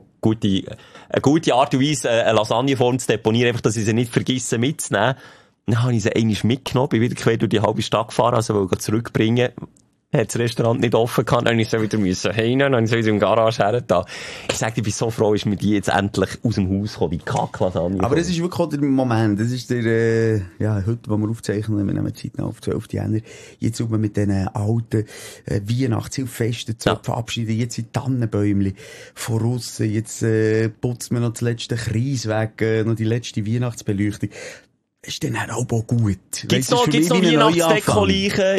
eine gute Art und Weise, eine Lasagneform zu deponieren, einfach, dass ich sie nicht vergesse mitzunehmen. Dann habe ich sie einmal mitgenommen, bin wieder quer durch die halbe Stadt gefahren, also wollte zurückbringen. Hat das Restaurant nicht offen gehabt, dann musste ich so wieder heim, dann habe ich so wieder im Garage hergetan. Ich sage, ich bin so froh, ist mir die jetzt endlich aus dem Haus gekommen, die Kacklasagne. Aber es ist wirklich auch der Moment, das ist der, heute, wo wir aufzeichnen, wir nehmen Zeit noch auf 12. Jänner, jetzt suchen wir mit diesen alten, Weihnachtshilfesten zu verabschieden, jetzt sind Tannenbäumchen von aussen, jetzt, putzt man noch das letzte Kreis weg, noch die letzte Weihnachtsbeleuchtung. Ist dann auch gut. Gibt's noch Weihnachtsdeko-Leichen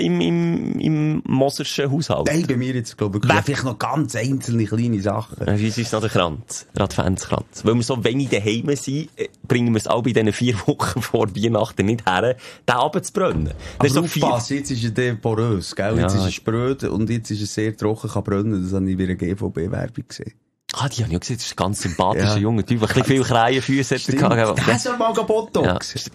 im Moserschen Haushalt? Nein, bei mir jetzt, glaube ich, vielleicht noch ganz einzelne kleine Sachen. Wie ist es noch der Kranz? Der Adventskranz. Weil wir so wenig daheim sind, bringen wir es auch bei diesen 4 Wochen vor Weihnachten nicht her, den runterzubrennen. Aber so aufpassen, jetzt ist er porös, gell? Jetzt ist er spröd und jetzt ist er sehr trocken, kann brennen. Das habe ich bei einer GVB-Werbung gesehen. Ah, die habe ich auch gesehen. Das ist ein ganz sympathischer junger Typ. Ein bisschen viel Krähenfüße hat er gehabt. Der soll mal Botox.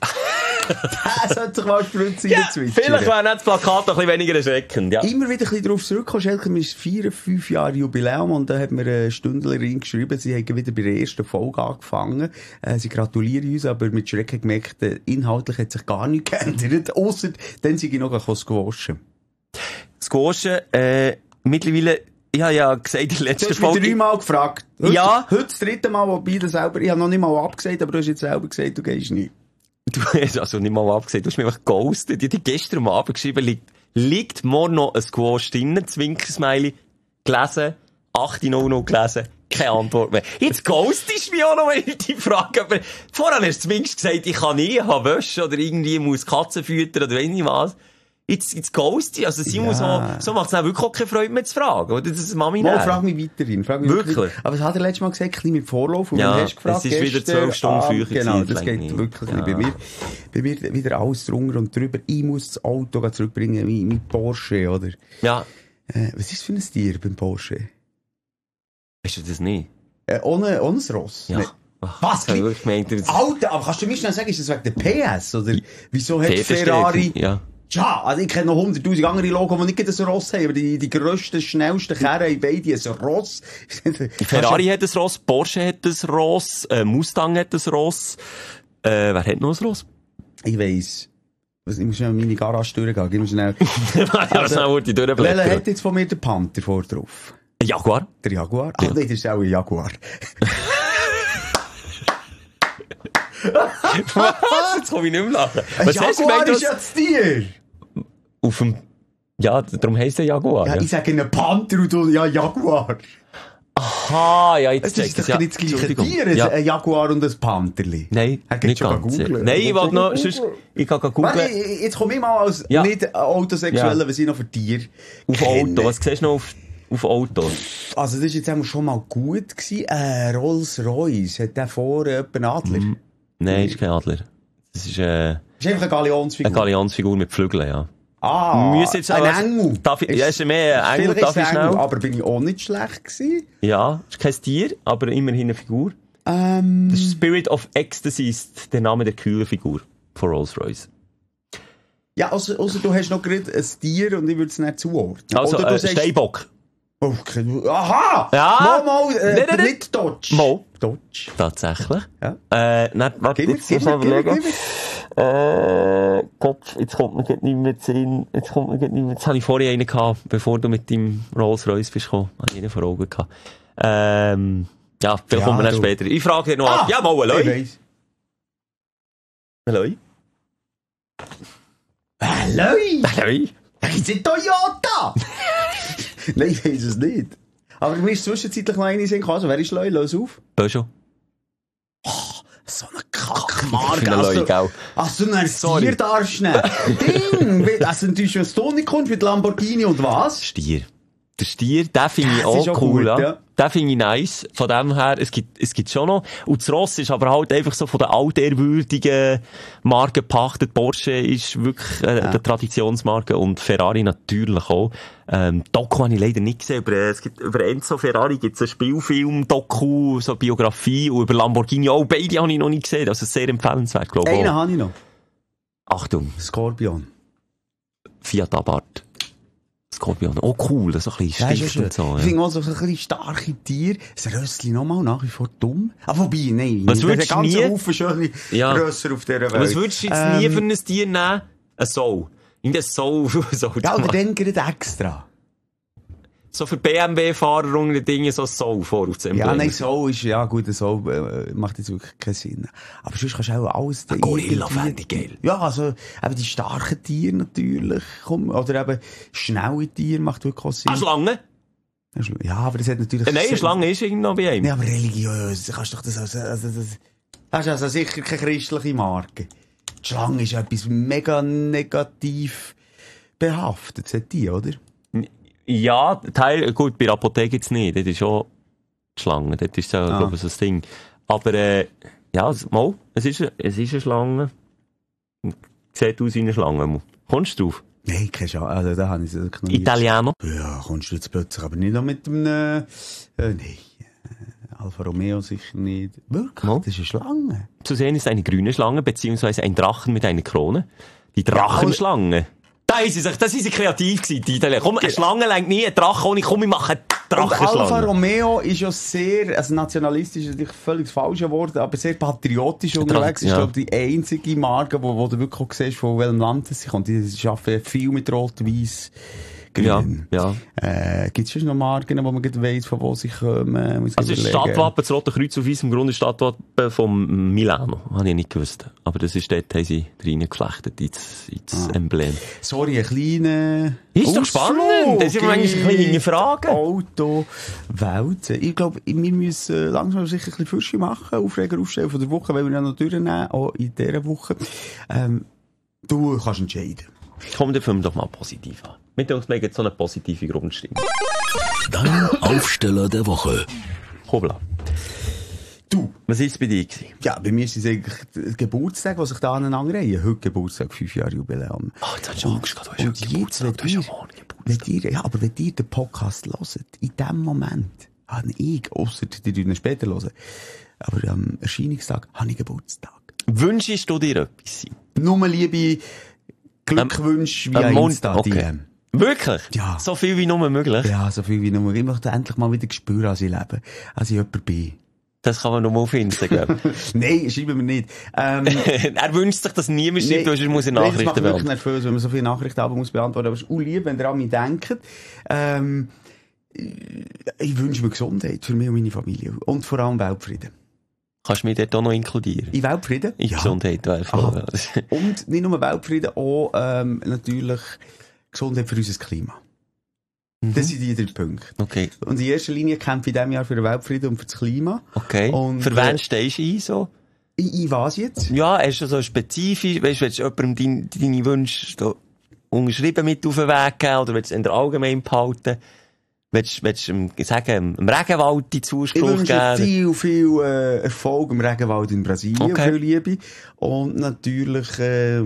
Der sollte sich mal spritzen in der Twitch. Vielleicht wäre das Plakat noch ein bisschen weniger erschreckend, ja. Immer wieder ein bisschen darauf zurückkommen, Schelke, wir haben 5 Jahre Jubiläum und da hat mir eine Stündlerin geschrieben, sie haben wieder bei der ersten Folge angefangen. Sie gratulieren uns, aber mit Schrecken gemerkt, inhaltlich hat sich gar nichts geändert, ausser dann sind ich noch squashen. Squashen, mittlerweile, ich habe ja gesagt, die letzte Folge. Du hast mich 3 Mal gefragt. Ja. Heute das 3. Mal, wobei du selber, ich habe noch nicht mal abgesagt, aber du hast jetzt selber gesagt, du gehst nicht. Du hast also nicht mal abgesagt, du hast mich einfach ghostet. Ich habe gestern am Abend geschrieben, liegt morgen noch ein Squash drin, Zwinkersmiley, gelesen, 8:00 gelesen, keine Antwort mehr. Jetzt ghostest du mich auch noch, wenn ich die Frage, aber vorher hast du zumindest gesagt, ich kann nicht, ich habe Wäsche oder irgendwie muss Katzen füttern oder weiss nicht was. Jetzt Ghosty, also Simon, so macht es dann wirklich auch keine Freude mehr zu fragen, oder? Das ist Mami nicht. Frag mich weiterhin. Wirklich? Aber was hat er letztes Mal gesagt? Ein bisschen mit Vorlauf. Und ja, hast gefragt, es ist wieder 12 Stunden früher. Genau, das geht wirklich nicht. Bei mir wieder alles drunter und drüber. Ich muss das Auto zurückbringen, mein Porsche, oder? Ja. Was ist das für ein Tier beim Porsche? Weißt du das nicht? Ohne ein Ross? Ja. Nee. Was? Alter, aber kannst du mir schnell sagen, ist das wegen der PS? Oder wieso hat Ferrari... Ja, also ich kenne noch 100'000 andere Logos, die nicht ein Ross haben, aber die grössten, schnellsten Kerren haben beide ein Ross. Ferrari hat ein Ross, Porsche hat ein Ross, Mustang hat ein Ross. Wer hat noch ein Ross? Ich weiss. Ich muss schnell meine Garage durchgehen. Gib mir schnell. Welcher hat jetzt von mir den Panther vor drauf? Ein Jaguar? Der Jaguar? Ach nein, das ist auch ein Jaguar. Was? Jetzt komme ich nicht mehr lachen. Was Jaguar ist ja das Tier. Auf dem... Ja, darum heisst er Jaguar. Ja, ich sage einen Panther und du, ja, Jaguar. Aha, ja, jetzt check ich es. Das ist doch nicht das gleiche Tier, ja. Ein Jaguar und ein Pantherli. Nein, nicht ganz. Nein, ich wollte noch... Ich kann googeln. Jetzt komme ich mal als nicht autosexueller, was ich noch für Tier auf Auto, was siehst du noch auf Autos? Also das war jetzt schon mal gut gewesen. Rolls-Royce, hat der vorne einen Adler? Nein, das ist kein Adler. Das ist einfach eine Galionsfigur. Eine Galionsfigur mit Flügeln, ja. Jetzt ein Engel. Ja, ist mehr ein Engel, darf ich schnell. Aber bin ich auch nicht schlecht gewesen. Ja, ist kein Tier, aber immerhin eine Figur. Das Spirit of Ecstasy ist der Name der Kühlerfigur von Rolls-Royce. Ja, also du hast noch gerade ein Tier und ich würde es nicht zuordnen. Also, oder du sagst, Steinbock. Okay. Aha! Ja! Mal, nicht Dodge. Mal. Dodge. Tatsächlich. Ja. Warte, Gott, jetzt kommt mir nicht mehr Sinn. Jetzt habe ich vorher einen gehabt, bevor du mit deinem Rolls-Royce bist gekommen. Habe ich einen vor Augen gehabt. Ja, vielleicht kommen wir dann später. Ich frage dir noch ab. Ja, mal, Hallo. Hallo. Hallo. Das ist ein Toyota! Nein, ich weiss es nicht. Aber mir ist zwischenzeitlich noch eine Sinn. Also, wer ist Leu? Löse auf. Peugeot. Oh, so eine Kackmarke. Also, du ein Stier darfst nehmen. Ding! Also, natürlich, wenn du nicht kommst mit Lamborghini und was? Stier. Der Stier, den finde ich auch cool, gut, ja. Den finde ich nice. Von dem her, es gibt schon noch. Und das Ross ist aber halt einfach so von der altehrwürdigen Marke gepachtet. Porsche ist wirklich der Traditionsmarke und Ferrari natürlich auch. Doku habe ich leider nicht gesehen. Über Enzo Ferrari gibt es einen Spielfilm, Doku, so Biografie und über Lamborghini auch. Beide habe ich noch nicht gesehen. Also sehr empfehlenswert, glaube ich. Einen habe ich noch. Achtung. Scorpion. Fiat Abarth. Skorpion. Oh cool, so ein bisschen Stift und so. Ich finde auch so ein bisschen starke Tiere. Das Rössli nochmal nach wie vor dumm. Wobei, nein. Was würdest du nie... Haufen schöne Rösser auf dieser Welt. Was würdest du jetzt nie für ein Tier nehmen? Ein Soul. In der Soul. Ja, oder dann gerade extra. So für BMW-Fahrer und die Dinge so Soul vor auf dem Ja, nein, Soul ist, ja gut, Soul macht jetzt wirklich keinen Sinn. Aber sonst kannst du auch alles... Gorilla fände ich geil. Ja, also eben die starken Tiere natürlich. Oder eben schnelle Tiere macht wirklich auch Sinn. Schlange? Ja, aber das hat natürlich... Nein, eine Schlange ist irgendwie noch bei einem. Ja, aber religiös. Kannst doch das das ist also sicher keine christliche Marke. Die Schlange ist etwas mega negativ behaftet, sagt die, oder? Ja, gut, bei der Apotheke jetzt nicht. Das ist schon die Schlange. Das ist so, glaube ich, so das Ding. Aber, ja, mal, es ist eine Schlange. Sieht aus wie eine Schlange. Kommst du drauf? Nein, keine Chance. Also, da habe ich es noch nicht. Italiano? Ja, kommst du jetzt plötzlich, aber nicht noch mit einem, nein. Alfa Romeo sicher nicht. Wirklich? Mal. Das ist eine Schlange. Zu sehen ist eine grüne Schlange, beziehungsweise ein Drachen mit einer Krone. Die Drachenschlange. Da sind sie kreativ gewesen, die Italiener. Komm, eine Schlange längt nie, ein Drache ohne, komm, ich mache eine Drachenschlange. Alfa Romeo ist ja sehr, also nationalistisch ist natürlich völlig das falsche Wort, aber sehr patriotisch unterwegs. Ist, glaube ich, die einzige Marke, wo du wirklich auch siehst, von welchem Land sie kommt. Die arbeiten viel mit Rot-Weiß. Grün. Ja. Gibt es schon noch Marken, wo man weiss, von wo sie kommen? Also ist Stadtwappen, das Rote Kreuz auf weißem Grund ist Stadtwappen von Milano. Habe ich nicht gewusst. Aber das ist dort, haben sie reingeflechtet ins Emblem. Sorry, ein kleiner... Ist doch spannend. Das ist immer ein bisschen Frage. Auto-Welt. Ich glaube, wir müssen langsam sicher ein bisschen Fürsche machen, Aufreger aufstellen von der Woche, weil wir ja noch durchnehmen, auch in dieser Woche. Du kannst entscheiden. Komm, dann fangen wir doch mal positiv an. Mit uns legen so eine positive Grundstimmung. Dein Aufsteller der Woche. Kobla. Du. Was war es bei dir gewesen? Ja, bei mir ist es eigentlich der Geburtstag, was sich da aneinander reihen. Heute Geburtstag, 5 Jahre Jubiläum. Ah, jetzt hast du Angst gehabt, du hast ja Geburtstag. Du hast ja morgen Geburtstag. Aber wenn ihr den Podcast hört, in dem Moment habe ich, ausser die ihn später hören, aber am Erscheinungstag habe ich Geburtstag. Wünschst du dir etwas? Nur liebe Glückwünsche via Insta, okay. DM. Wirklich? Ja. So viel wie nur möglich? Ja, so viel wie nur. Ich möchte endlich mal wieder spüren, als ich lebe. Als ich jemand bin. Das kann man nur mal auf Instagram. Nein, schreiben wir nicht. Er wünscht sich, dass niemand schreibt, sonst muss er Nachrichten beantworten. Das macht wirklich beantworten. nervös, wenn man so viele Nachrichten haben muss beantworten. Aber es ist auch lieb, wenn ihr an mich denkt. Ich wünsche mir Gesundheit für mich und meine Familie. Und vor allem Weltfrieden. Kannst du mich dort auch noch inkludieren? In Weltfrieden? In Gesundheit wäre voll. Und nicht nur Weltfrieden, auch natürlich Gesundheit für unser Klima. Das sind die 3 Punkte. Okay. Und in erster Linie kämpfe ich in diesem Jahr für den Weltfrieden und für das Klima. Okay. Und, für wen stehst du ein, so? In was jetzt? Ja, hast du so spezifisch, weißt du, willst du jemandem deine Wünsche so unterschrieben mit auf den Weg geben, oder willst du es in der allgemein behalten? Willst du sagen, im Regenwald die Zuspruch geben? Ich wünsche viel Erfolg im Regenwald in Brasilien, okay. Viel Liebe. Und natürlich, der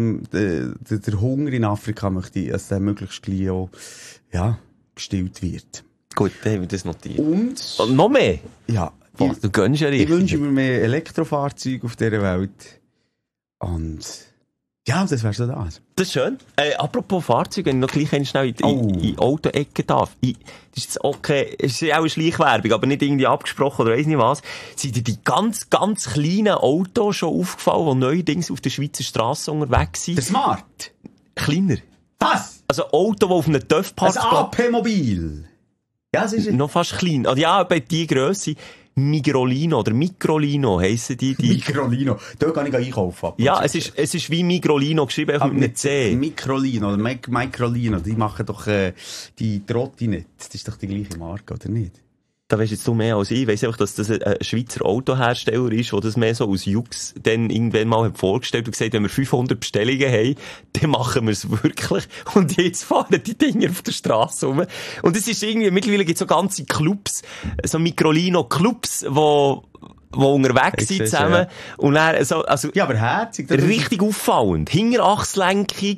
Hunger in Afrika möchte ich, dass der möglichst gleich auch, ja, gestillt wird. Gut, dann haben wir das notiert. Und noch mehr? Ja. Boah, du gönnst ja richtig. Ich wünsche mir mehr Elektrofahrzeuge auf dieser Welt. Und ja, das wäre so das. Das ist schön. Apropos Fahrzeuge, wenn ich noch gleich schnell in Auto-Ecke darf. Das ist jetzt okay, es ist ja auch eine Schleichwerbung, aber nicht irgendwie abgesprochen oder weiss nicht was. Sind dir die ganz, ganz kleinen Autos schon aufgefallen, die neuerdings auf der Schweizer Straße unterwegs sind? Der Smart? Kleiner. Was? Also Auto, das auf einem TÜV-Parkplatz... Ein AP-Mobil? Ja, das ist... Noch fast klein. Also ja, bei die Grösse. Migrolino oder Microlino heissen die. Migrolino. Da kann ich einkaufen. Ja, es ist wie Migrolino geschrieben, einfach mit einem C. Mikrolino oder Microlino, die machen doch die Trottinette. Das ist doch die gleiche Marke, oder nicht? Da weisst jetzt du mehr als ich. Ich weiss einfach, dass das ein Schweizer Autohersteller ist, der das mehr so aus Jux dann irgendwann mal hat vorgestellt und gesagt, wenn wir 500 Bestellungen haben, dann machen wir es wirklich. Und jetzt fahren die Dinger auf der Straße rum. Und es ist irgendwie, mittlerweile gibt es so ganze Clubs, so Mikrolino-Clubs, wo unterwegs sind zusammen. Ja. Und dann, so, also, ja, aber herzig. Richtig auffallend. Hinterachslenkung,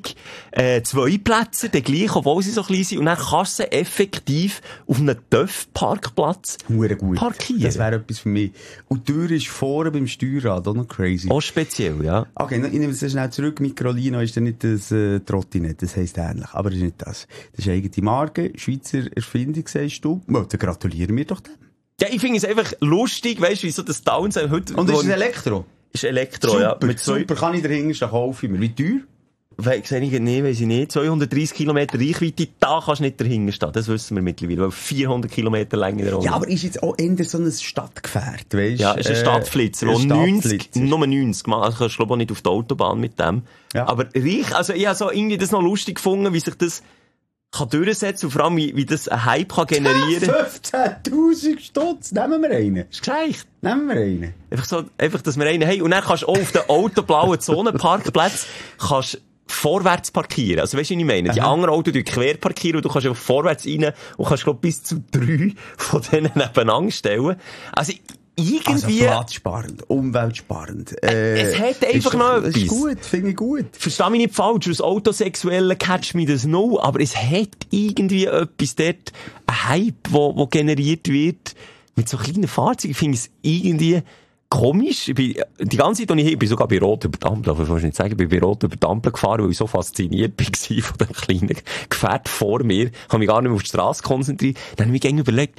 2 Plätze, der gleich, obwohl sie so klein sind. Und dann kannst du sie effektiv auf einem TÜV-Parkplatz parkieren. Das wäre etwas für mich. Und die Tür ist vorne beim Steuerrad, auch noch crazy. Auch speziell, ja. Okay, ich nehme es schnell zurück. Mikrolino ist dann nicht das Trottinette, das heisst ähnlich. Aber das ist nicht das. Das ist eine eigene Marke, Schweizer Erfindung, sagst du. Dann gratulieren wir doch dem. Ja, ich finde es einfach lustig, weißt du, wie so das Downside heute... Und ist es Elektro? Ist Elektro, super, ja. Mit super, kann ich dahinter stehen, kaufe ich mir. Wie teuer? Weiss ich nicht. 230 Kilometer Reichweite, da kannst du nicht dahinter stehen. Das wissen wir mittlerweile, weil 400 Kilometer Länge in der Runde. Ja, aber ist jetzt auch eher so ein Stadtgefährt, weißt du? Ja, ist ein Stadtflitzer, wo 90, nur 90 machen. Also kannst du, glaube ich, auch nicht auf die Autobahn mit dem. Ja. Aber also ich habe so irgendwie das noch lustig gefunden, wie sich das kann durchsetzen und vor allem, wie das einen Hype kann generieren. 15.000 Stutz, nehmen wir einen. Ist gereicht. Nehmen wir einen. Einfach, dass wir einen haben. Und dann kannst du auch auf den autoblauen Zonenparkplätzen vorwärts parkieren. Also weißt du, was ich meine? Die anderen Autos quer parkieren und du kannst einfach vorwärts rein und kannst, glaube bis zu 3 von denen nebeneinander stellen. Also irgendwie... Also platzsparend, umweltsparend. Es hat einfach noch etwas. Ist gut, finde ich gut. Versteh mich nicht falsch, aus Autosexuellen catch me das no, aber es hat irgendwie etwas dort, ein Hype, wo generiert wird, mit so kleinen Fahrzeugen. Ich finde es irgendwie komisch. Ich bin, die ganze Zeit, als ich hier, ich bin sogar bei Rot über die Ampel, darf ich nicht sagen, ich bin bei Rot über die Ampel gefahren, weil ich so fasziniert war von dem kleinen Gefährt vor mir. Ich habe mich gar nicht mehr auf die Straße konzentriert. Dann habe ich mir überlegt,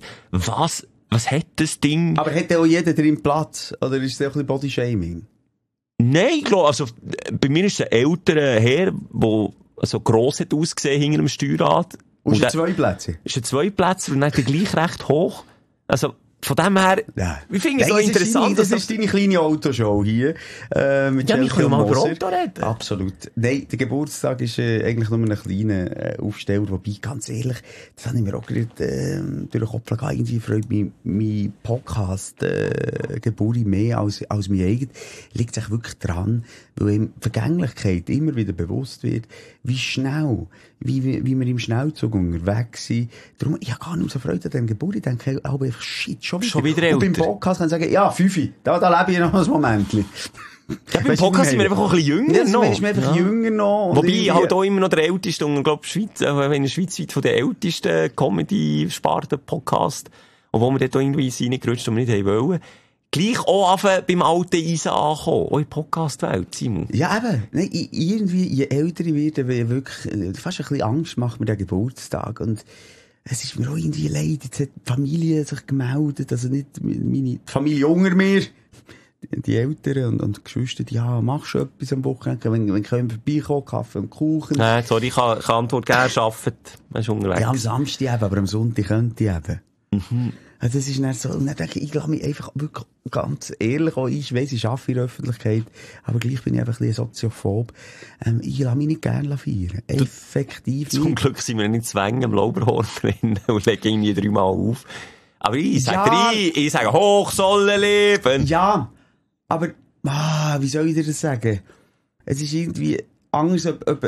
was hat das Ding? Aber hat ja auch jeder drin Platz? Oder ist es ein bisschen Bodyshaming? Nein, ich glaube, also, bei mir ist ein älterer Herr, der so gross hat ausgesehen hinter dem Steuerrad. Und ist 2 Plätze? Ist 2 Plätze, und dann gleich recht hoch. Also, Von dem her, ich finde es so interessant. Das ist deine kleine Autoshow hier. Mit ja, wir können mal über Auto reden. Absolut. Nein, der Geburtstag ist eigentlich nur ein kleiner Aufsteller, wobei, ganz ehrlich, das habe ich mir auch gerade durch den Kopf gegangen. Irgendwie freut mich mein Podcast Geburi mehr als mein eigen. Liegt sich wirklich dran, weil ihm Vergänglichkeit immer wieder bewusst wird, wie schnell, wie wir im Schnellzug unterwegs sind. Darum, ich habe gar nicht so Freude an dem Geburi. Ich denke, aber einfach, shit, schon wieder älter. Und beim Podcast kann ich sagen, ja, 5, da lebe ich noch ein Momentchen. Ja, beim Podcast sind wir einfach auch ein bisschen jünger noch. Ist mir einfach jünger noch. Wobei ich halt auch immer noch der älteste und, glaube Schweiz, wenn ich schweizweit von den ältesten Comedy-Sparten-Podcast, obwohl wir dort auch irgendwie reingerutscht und wir nicht wollen, gleich auch anfangen beim alten Eisen ankommen. Auch in Podcast-Welt, Simon. Ja, eben. Nein, irgendwie, je älter ich werde, will ich wirklich fast ein bisschen Angst macht mir der Geburtstag. Und es ist mir auch irgendwie leid. Jetzt hat die Familie sich gemeldet, also nicht meine Familie unter mir. Die Eltern und Geschwister, ja, machst du etwas am Wochenende? Wenn können vorbeikommen, Kaffee und Kuchen. Nein, sorry, ich kann Antwort geben, arbeiten. Man ist unterwegs. Ja, am Samstag eben, aber am Sonntag könnte ich eben. Also das ist nicht so, und dann denke ich lasse mich einfach wirklich ganz ehrlich auch, ich weiss, ich arbeite in der Öffentlichkeit, aber gleich bin ich einfach ein bisschen soziophob. Ich lasse mich nicht gerne feiern. Effektiv zum nicht. Glück sind wir nicht zwängen am Lauberhorn drin und legen irgendwie 3 Mal auf. Aber ich sage hoch sollen leben. Ja, aber, wie soll ich dir das sagen? Es ist irgendwie anders, ob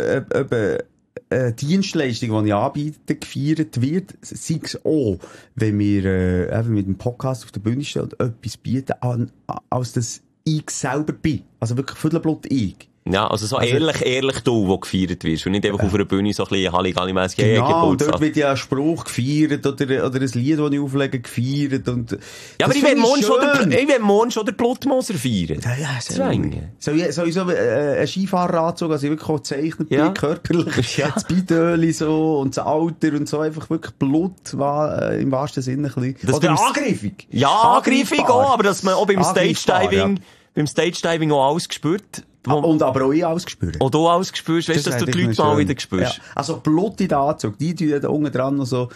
Dienstleistung, die ich anbiete, gefeiert wird, sei es auch, wenn wir eben mit dem Podcast auf der Bühne stehen und etwas bieten, als das ich selber bin. Also wirklich Viertelblut ich. Ja, also so ehrlich du, wo gefeiert wirst. Und nicht einfach auf einer Bühne so ein bisschen Halligalli-mässig. Genau, und dort wird ja ein Spruch gefeiert oder ein Lied, das ich auflege, gefeiert. Und ja, aber ich will morgen schon den Blutmoser feiern. Ja, soll ich so einen Skifahrranzug, also ich wirklich auch gezeichnet bin, körperlich. Ja. Das Beitöli so und das Alter und so, einfach wirklich Blut im wahrsten Sinne ein bisschen. Oder angriffig. Ja, angriffig auch, aber dass man auch beim Stage-Diving auch alles gespürt. Und aber auch ich alles gespürt. Und du alles gespürst, weißt du, dass du die Leute mal wieder spürst. Ja. Also Blut in den Anzug, die tun da unten dran noch so,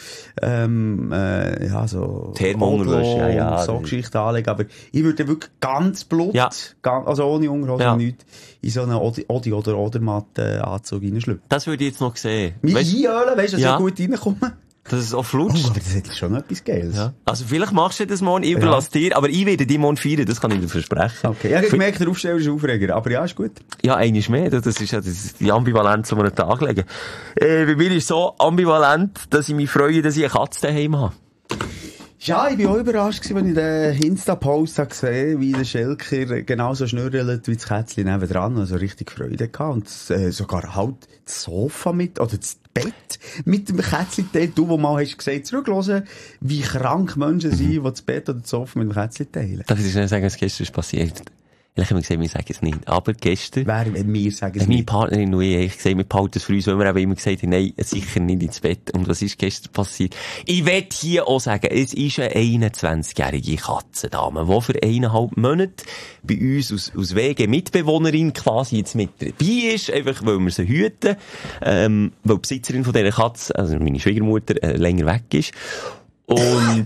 so Thermounterwäsche, ja, so Geschichten anlegen, aber ich würde wirklich ganz Blut, also ohne Unterhose nichts, in so einen Odi- oder Odermatt-Anzug reinschlüpfen. Das würde ich jetzt noch sehen. Mich einölen, weißt du, dass ich gut reinkomme. Dass es auch flutscht. Aber das hätte schon etwas Geiles. Ja. Also vielleicht machst du das morgen, ich überlasse dir, aber ich werde die morgen feiern, das kann ich dir versprechen. Okay, ja, ich habe gemerkt, der Aufsteller ist Aufreger, aber ja, ist gut. Ja, eines mehr, das ist ja die Ambivalenz, die wir an den Tag legen. Bei mir ist es so ambivalent, dass ich mich freue, dass ich eine Katze daheim habe. Ja, ich bin auch überrascht gewesen, als ich den Insta-Post gesehen habe, wie der Schelker genauso schnürrelt wie das Kätzchen nebendran, also richtig Freude gehabt. Und sogar halt das Sofa oder das Bett mit dem Kätzchen-Teil. Du, wo mal hast gesagt, zurückhören, wie krank Menschen sind, die das Bett oder das Sofa mit dem Kätzchen teilen. Darf ich schnell sagen, was gestern ist passiert? Ich habe gesagt, wir sagen es nicht. Aber gestern... Wir sagen es nicht. Meine Partnerin und ich gesagt, wir behalten es für uns, weil wir eben immer gesagt haben, nein, sicher nicht ins Bett. Und was ist gestern passiert? Ich will hier auch sagen, es ist eine 21-jährige Katzendame, die für 1,5 Monate bei uns aus Wegen Mitbewohnerin quasi jetzt mit dabei ist, einfach weil wir sie hüten, weil die Besitzerin von dieser Katze, also meine Schwiegermutter, länger weg ist. Und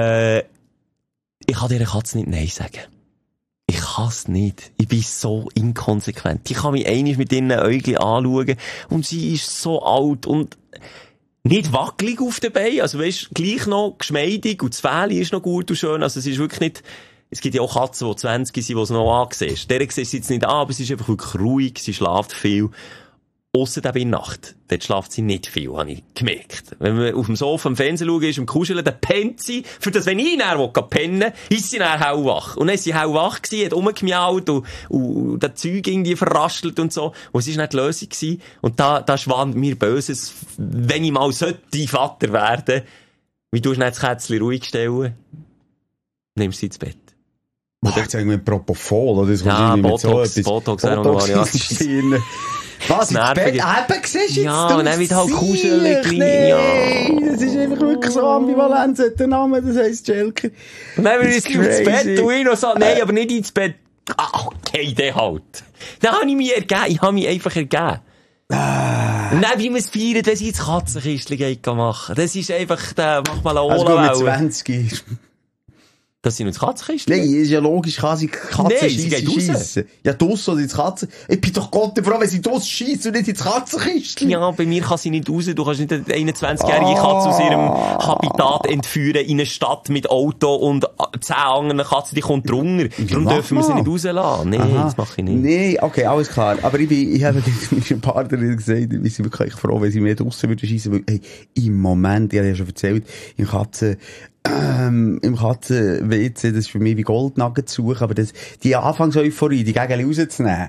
ich kann dieser Katze nicht Nein sagen. Ich kann es nicht. Ich bin so inkonsequent. Ich kann mich einmal mit ihren Äuglein anschauen und sie ist so alt und nicht wackelig auf den Beinen. Also weisst, gleich noch geschmeidig und das Fell ist noch gut und schön. Also es ist wirklich nicht... Es gibt ja auch Katzen, die 20 sind, die es noch ansiehst. Der siehst du jetzt nicht an, aber sie ist einfach wirklich ruhig, sie schläft viel. Ausser eben in der Nacht. Dort schlaft sie nicht viel, habe ich gemerkt. Wenn man auf dem Sofa am Fernsehen schaut, ist im Kuscheln, dann pennt sie. Für das, wenn ich nachher pennen will, ist sie nachher hellwach. Und dann ist sie hellwach gewesen, hat rumgemiaut und das Zeug irgendwie verraschelt und so. Und es war nicht die Lösung gewesen. Und da schwant mir Böses, wenn ich mal sollte Vater werden. Wie tust du nicht das Kätzchen ruhig stellen? Nimmst sie ins Bett. Oder jetzt irgendwie Propofol, oder? Das ja, Botox wäre noch eine Was, ins Bett? Eben, siehst du jetzt? Ja, und dann wird halt kuschelig. Ja. Das ist einfach wirklich so ambivalent, der Name, das heisst Schelker. Und dann wird sie ins Bett und ich noch so, nein, aber nicht ins Bett. Ah, okay, der halt. Dann habe ich mich ergeben, ich habe mich einfach ergeben. Und dann, wie man es feiert, wenn sie ins Katzenkistchen geht machen. Das ist einfach, mach mal eine Ola. Also gut, mit 20 Das sind uns Katzenkisten? Nein, ist ja logisch, Katze sie geht raus. schiessen. Ja, draussen oder ins Katzen. Ich bin doch Gott froh, wenn sie draussen schiessen und nicht ins Katzenkistchen. Ja, bei mir kann sie nicht raus. Du kannst nicht eine 21-jährige Katze aus ihrem Habitat entführen in eine Stadt mit Auto und 10 anderen Katzen, die kommt drunter. Darum dürfen wir sie nicht rauslassen. Nein, das mache ich nicht. Nee, okay, alles klar. Aber ich habe meiner Partnerin gesagt, wir sind wirklich froh, wenn sie mehr draussen würden schiessen, weil, hey, im Moment, ich habe ja schon erzählt, im Katzen-WC, das ist für mich wie Goldnugget zu suchen, aber die Anfangseuphorie, die Gägel rauszunehmen,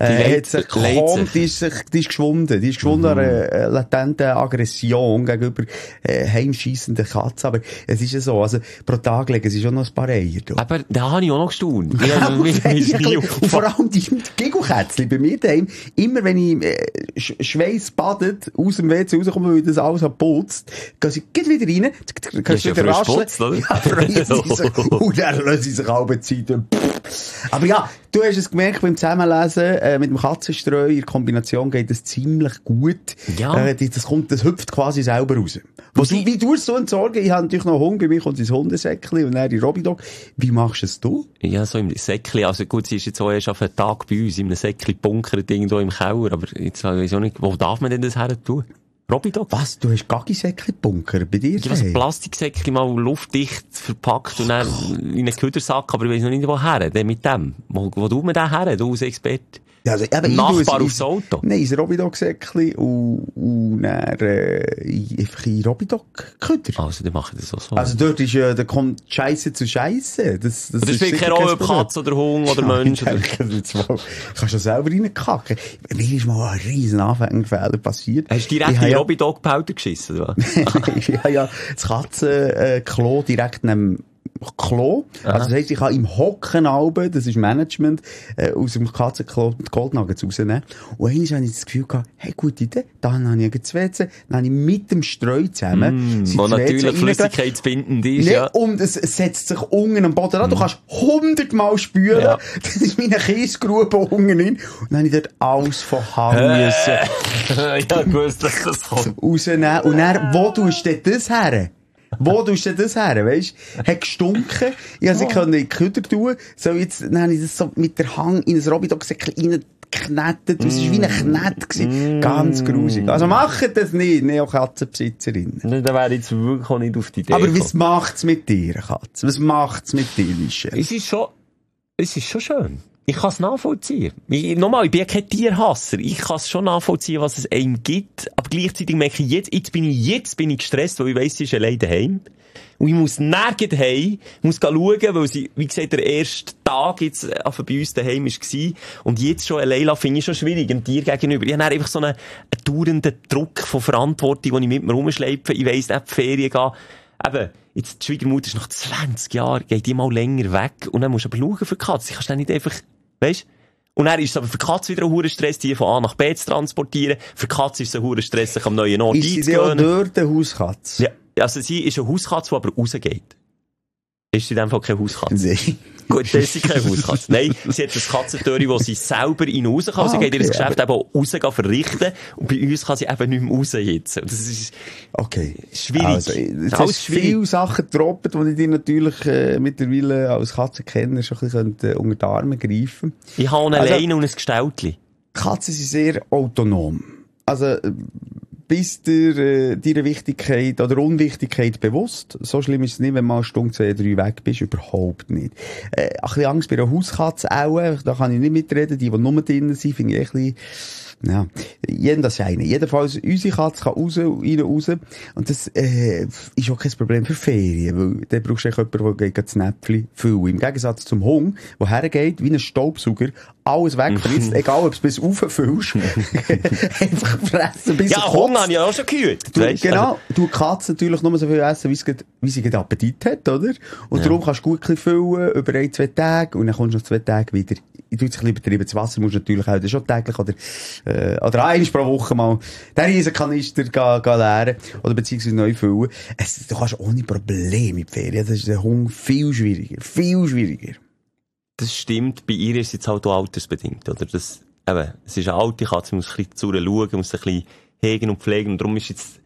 die ist geschwunden. Die ist geschwunden an einer latenten Aggression gegenüber heimscheissenden Katzen. Aber es ist ja so, also pro Tag legen sie schon noch ein paar Eier. Aber da habe ich auch noch gestaunt. Und vor allem die Giggelkätzchen bei mir daheim, immer wenn ich schweißbadet aus dem WC rauskomme, weil das alles putzt, gehen sie wieder rein, kannst du wieder rascheln. Oder? Ja, freuen sie sich. Und dann lassen sie sich alle Zeit. Aber ja, du hast es gemerkt beim Zusammenlesen, mit dem Katzenstreu, in der Kombination geht das ziemlich gut. Ja. Das hüpft quasi selber raus. Wie du es so entsorgen? Ich habe natürlich noch einen Hund, bei mir kommt ins Hundesäckchen und dann die Robidog. Wie machst du es du? Ja, so im Säckchen. Also gut, sie ist jetzt auch erst auf einen Tag bei uns, in einem Säckchen bunkert irgendwo im Keller. Aber jetzt weiß ich auch nicht, wo darf man denn das her tun? Robidog? Was? Du hast Gaggisäckchen bunkern bei dir? Ja, ein Plastiksäckchen mal luftdicht verpackt und dann in einen Ködersack, aber ich weiss noch nicht, woher. Denn mit dem. Wo tut man den her? Du als Experte? Ja, also, Nachbar aufs Auto? Nein, ein Robidog-Säckchen und dann, einfach in Robidog-Köder. Also, dann machen das auch so. Also, dort ist da kommt Scheisse zu Scheisse. Das spielt keine Rolle, ob Katz oder Hund oder Mensch. Kannst du selber reinkacken. Mir ist mal ein riesen Anfängerfehler passiert. Hast du direkt in Robidog-Powder geschissen, oder? Ich habe ja das Katzenklo direkt neben Klo. Aha. Also das heisst, ich kann im Hocken halben, das ist Management, aus dem Katzenklo die Goldnuggets rausnehmen. Und einmal habe ich das Gefühl gehabt, hey, gute Idee, dann habe ich das WC, dann habe ich mit dem Streu zusammen, wo natürlich flüssigkeitsbindend ist, nee, ja. Und es setzt sich unten am Boden an. Du kannst 100-mal spülen. Ja. Das ist meine Kiesgrube unten hin. Und dann habe ich dort alles von Hand müssen. Ja, gewusst, dass das kommt. Rausnehmen. Und dann, wo tust du denn das her? Wo tust du das her, weisst? Hat gestunken. Ich konnte sie in die Küder tun. So, jetzt, dann habe ich das so mit der Hand in ein Robidog-Säckchen reingeknetet. Das war wie ein Knet gewesen. Ganz grusig. Also macht das nicht, Neokatzenbesitzerin. Da wäre ich jetzt wirklich auch nicht auf die Idee. Aber was macht's mit dir, Katze? Was macht's mit dir, Michel? Es ist schon schön. Ich kann es nachvollziehen. Ich bin ja kein Tierhasser. Ich kann es schon nachvollziehen, was es einem gibt. Aber gleichzeitig merke ich, jetzt bin ich gestresst, weil ich weiss, sie ist allein daheim. Und ich muss nirgends heim, muss schauen, weil sie, wie gesagt, der erste Tag jetzt bei uns daheim war. Und jetzt schon allein finde ich schon schwierig, dem Tier gegenüber. Ich habe dann einfach so einen dauernden Druck von Verantwortung, den ich mit mir rumschleife. Ich weiss nicht, die Ferien gehen. Eben, jetzt die Schwiegermutter ist nach 20 Jahren, geht die mal länger weg. Und dann musst du aber schauen für die Katze. Ich kann dann nicht einfach, weisst? Und dann ist es aber für die Katze wieder ein hoher Stress, die von A nach B zu transportieren. Für die Katze ist es ein hoher Stress, sich am neuen Ort einzugehen. Ist sie auch dort eine Hauskatze? Ja, also sie ist eine Hauskatze, die aber rausgeht. Ist sie in dem Fall keine Hauskatze? Nein. Gut, das ist keine Hauskatze. Nein, sie hat ein Katzentürchen, wo sie selber rein raus kann. Sie geht ihr das Geschäft eben auch raus verrichten. Und bei uns kann sie eben nicht mehr raus jetzt. Und das ist schwierig. Also, es hast viele Sachen getroppt, die ich dir natürlich mittlerweile als Katzenkenner schon ein bisschen unter die Arme greifen. Ich habe eine Leine und ein Gestelltchen. Katzen sind sehr autonom. Also, bist dir deiner Wichtigkeit oder Unwichtigkeit bewusst. So schlimm ist es nicht, wenn du mal eine Stunde, 2, 3 weg bist. Überhaupt nicht. Ein bisschen Angst bei einer Hauskatze auch. Da kann ich nicht mitreden. Die nur drinnen sind, finde ich ein bisschen, ja, jedem das eine. Jedenfalls, unsere Katze kann raus. Und das, ist auch kein Problem für Ferien, weil dann brauchst du jemanden, der das Näpfchen füllt. Im Gegensatz zum Hund, der hergeht, wie ein Staubsauger, alles wegfrisst, egal ob du es bis rauffüllst. Einfach fressen, bis ja, Hunger habe ich auch schon gehört. Genau. Du kannst natürlich nur so viel essen, wie sie gerade Appetit hat, oder? Und darum kannst du gut füllen, über 1, 2 Tage, und dann kommst du nach 2 Tagen wieder. Ich tue es ein bisschen übertrieben. Das Wasser musst du natürlich auch schon täglich oder einmal pro Woche mal den Riesenkanister leeren oder beziehungsweise neu füllen. Du kannst ohne Probleme in die Ferien. Das ist der Hund viel schwieriger. Viel schwieriger. Das stimmt. Bei ihr ist es jetzt halt auch altersbedingt, oder? Es ist eine alte Katze, muss ein bisschen zu ihr schauen, muss ein bisschen hegen und pflegen. Und darum ist jetzt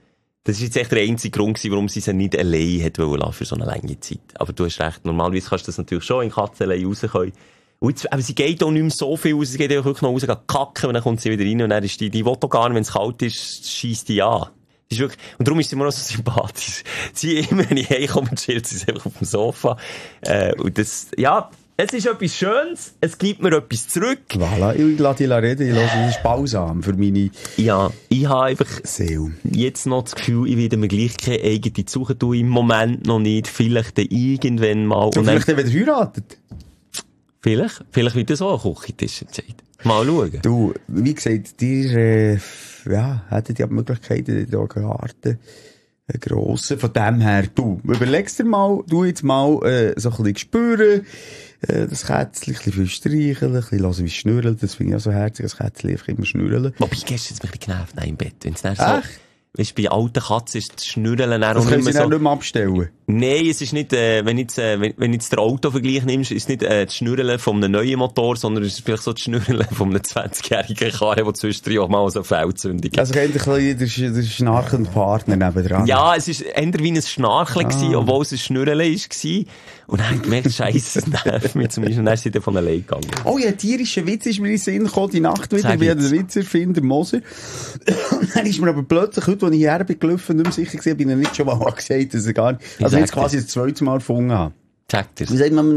Das ist jetzt echt der einzige Grund gewesen, warum sie sie nicht allein hat wollen für so eine lange Zeit. Aber du hast recht, normalerweise kannst du das natürlich schon in Katzen allein rauskommen. Aber sie geht auch nicht mehr so viel raus, sie geht auch wirklich noch raus, geht kacken, und dann kommt sie wieder rein, und dann ist die will auch gar nicht, wenn es kalt ist, scheisst die an. Die ist wirklich, und darum ist sie immer noch so sympathisch. Sie immer, wenn ich heimkomme, chillt sie einfach auf dem Sofa. Und das, ja, es ist etwas Schönes, es gibt mir etwas zurück. Voilà, ich lasse dich reden, ich höre, das ist balsam für meine Ja, ich habe einfach Seele. jetzt noch das Gefühl, ich werde mir gleich keine eigene suchen tun, im Moment noch nicht, vielleicht dann irgendwann mal. Und vielleicht dann wieder heiratet. Vielleicht wird das auch ein Küchentisch entscheiden. Mal schauen. Du, wie gesagt, dir, hättet ihr die Möglichkeit, in den Garten, einen grossen, von dem her, du, überlegst dir mal, du jetzt mal, so ein bisschen spüren, das Kätzchen, ein bisschen viel streicheln, ein bisschen hören, wie es schnurrt, das finde ich auch so herzig, das Kätzchen einfach immer schnurren. Wobei, gestern ist es mich ein bisschen genervt, nein, im Bett. Wenn's dann so, weißt, bei alten Katzen ist das Schnurren dann das auch können nicht sie mehr dann so. nicht mehr abstellen. Nein, es ist nicht, wenn jetzt den Autovergleich nimmst, ist es nicht, das Schnurren von einem neuen Motor, sondern es ist vielleicht so das Schnurren von einem 20-jährigen Karren, der zwischendurch auch mal so eine Feldzündung hat. Also eigentlich der schnarchende Partner nebendran. Ja, es ist eher wie ein Schnarchen gewesen, obwohl es ein Schnurren war. Und dann habe ich gemerkt, Scheisse, es nervt mich zum Beispiel, und dann ist sie dann von allein gegangen. Oh ja, ein tierischer Witz ist mir in den Sinn gekommen, die Nacht wieder, Sag wie jetzt. der Witzerfinder Moser. Und dann ist mir aber plötzlich, heute, als ich hierher bin gelaufen, nicht mehr sicher gewesen, bin ich nicht schon mal gesagt, dass ich gar nicht, also jetzt quasi das zweite Mal gefunden habe. Zeig dir's. Wie sagt man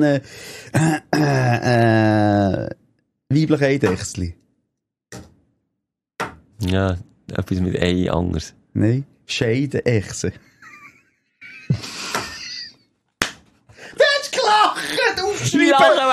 weiblichen Eidechsli? Ja, etwas mit Ei anders. Nein, Scheidenechse. Du hast gelacht! Aufschreiben!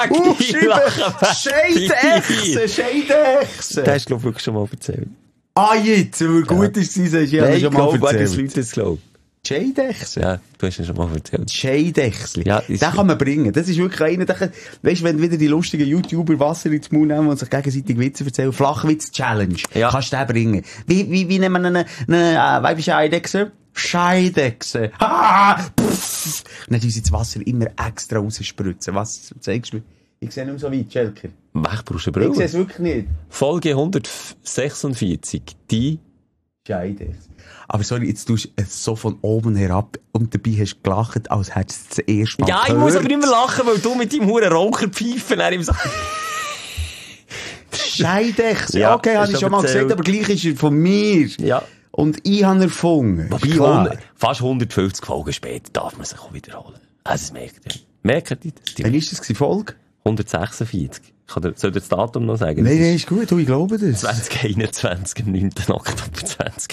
Scheidenechse! Scheidenechse! Das hast du, glaube ich, wirklich schon mal erzählt. Ah, jetzt, weil gut ist, sie sagst, ja, Nein, schon ich mal glaube, dass erzählt. Leute das glauben. Scheidechse? Ja, du hast es schon mal erzählt. Scheidechsli. Ja, den kann man bringen. Das ist wirklich einer, der kann, weißt du, wenn wieder die lustigen YouTuber Wasser ins Mund nehmen und sich gegenseitig Witze erzählen, Flachwitz-Challenge, ja. kannst du den bringen. Wie nehmen wir eine weibliche Eidechse? Scheidechse. Ah, pff. Und dann tun sie das Wasser immer extra rausspritzen. Was zeigst du mir? Ich sehe nicht mehr so weit, Schelker. Ich brauchst du Ich eine sehe Brille. es wirklich nicht. Folge 146. Die Scheidechse. Aber sorry, jetzt tust du es so von oben herab und dabei hast du gelacht, als hättest du das erste Mal Ja, ich gehört. muss aber immer lachen, weil du mit deinem Huren Raucherpfeifen dann immer so... Scheidechse. Ja, Okay, habe hast ich du schon mal erzählt. gesagt, aber gleich ist er von mir. Ja. Und ich habe erfunden. Wobei, Klar. fast 150 Folgen später darf man sich auch wiederholen. Also, das merkt ihr. Merkt ihr das? Wann ist das gewesen, Folge? 146. Soll ich das Datum noch sagen? Nein, Das nein, ist gut, du, ich glaube das. 2021, am 9. Oktober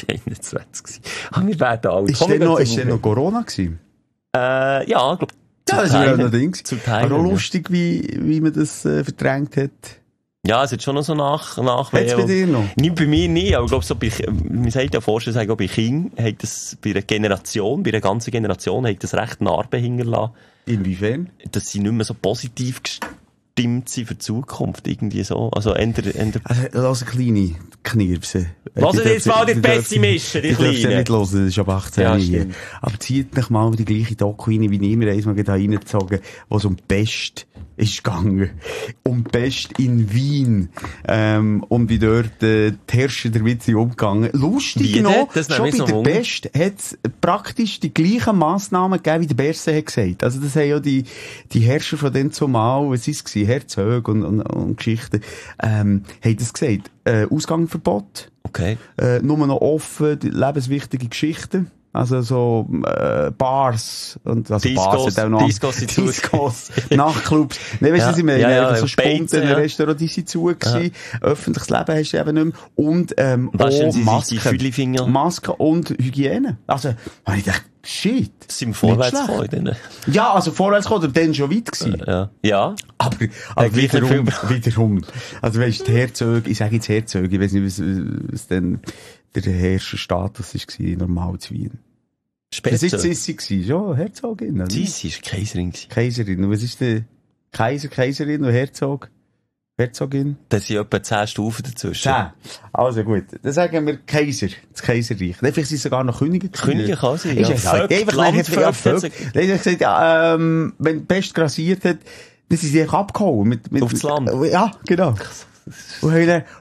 2021. Ah, wir werden alt. Ist Komm, wir denn gehen noch zum Corona gewesen? Ja, ich glaube, Ja, das war auch noch Ding. Zu Aber teilen. auch lustig, wie man das verdrängt hat. Ja, es hat schon noch so Hat's Nachwehen. bei dir noch? Nicht bei mir nicht, aber ich glaube, so man sagt ja Forscher, sagen auch bei Kindern, hat das bei einer Generation, bei einer ganzen Generation, hat das recht Narben hinterlassen, Inwiefern? dass sie nicht mehr so positiv gestimmt sind für die Zukunft, irgendwie so. Also, Also, lass eine kleine Knirpse. Lass jetzt mal die Pessimisten, die Ich darf ja Kleinen. nicht hören, das ist ab 18 Ja, hier. stimmt. Aber zieht nicht mal die gleiche Doku rein, wie ich mir einmal da reingezogen, wo es um Pest ist gegangen. Um Pest in Wien. Und wie dort die Herrscher damit sind umgegangen. Lustig Wie noch, denn? Das schon nimmt mich bei so der Wunder. Pest hat es praktisch die gleichen Massnahmen gegeben, wie der Berse hat gesagt. Also das haben ja die Herrscher von den zumal, was ist es, Herzog und Geschichten, haben das gesagt. Ausgangsverbot. okay. Nur noch offen, die lebenswichtige Geschichten. Also so Bars und also Discos, Bars hat auch noch Discos sind zu. Discos, Nachtclubs. Ne, weißt du, Ja, was ich meine? ja, ja, Einfach so Beizen, Sponten, ja. Restaurants, die sind zu gewesen. Öffentliches Leben hast du eben nicht mehr. Und Was sind auch die Masken. Füllifinger? Masken und Hygiene. Also, habe ich gedacht, shit. Sind Nicht vorwärts schlecht. gekommen. Ja, also vorwärts kommt er dann schon weit gewesen. Ja. Ja. Aber gleich nicht wiederum. Also weisst, die Herzog, ich sage jetzt Herzog, ich weiss nicht, was denn der Herrscherstatus war, normal zu Wien. Das ist Später. Sissi gewesen, schon, Herzogin. Oder? Sissi war Kaiserin gewesen. Kaiserin. Und was ist der Kaiser, Kaiserin und Herzog? Herzogin? Da sind etwa 10 Stufen dazwischen. 10. Also gut. Dann sagen wir Kaiser, das Kaiserreich. Dann vielleicht sind sie sogar noch Könige. Könige kann sein, Ist ja. ja Vögel, einfach Landvögel, ja, hat Vögel. sie- Dann hat gesagt, ja, wenn die Pest grassiert hat, dann sind sie einfach abgehauen. Mit, Aufs Land. Ja, genau. Und, haben dann,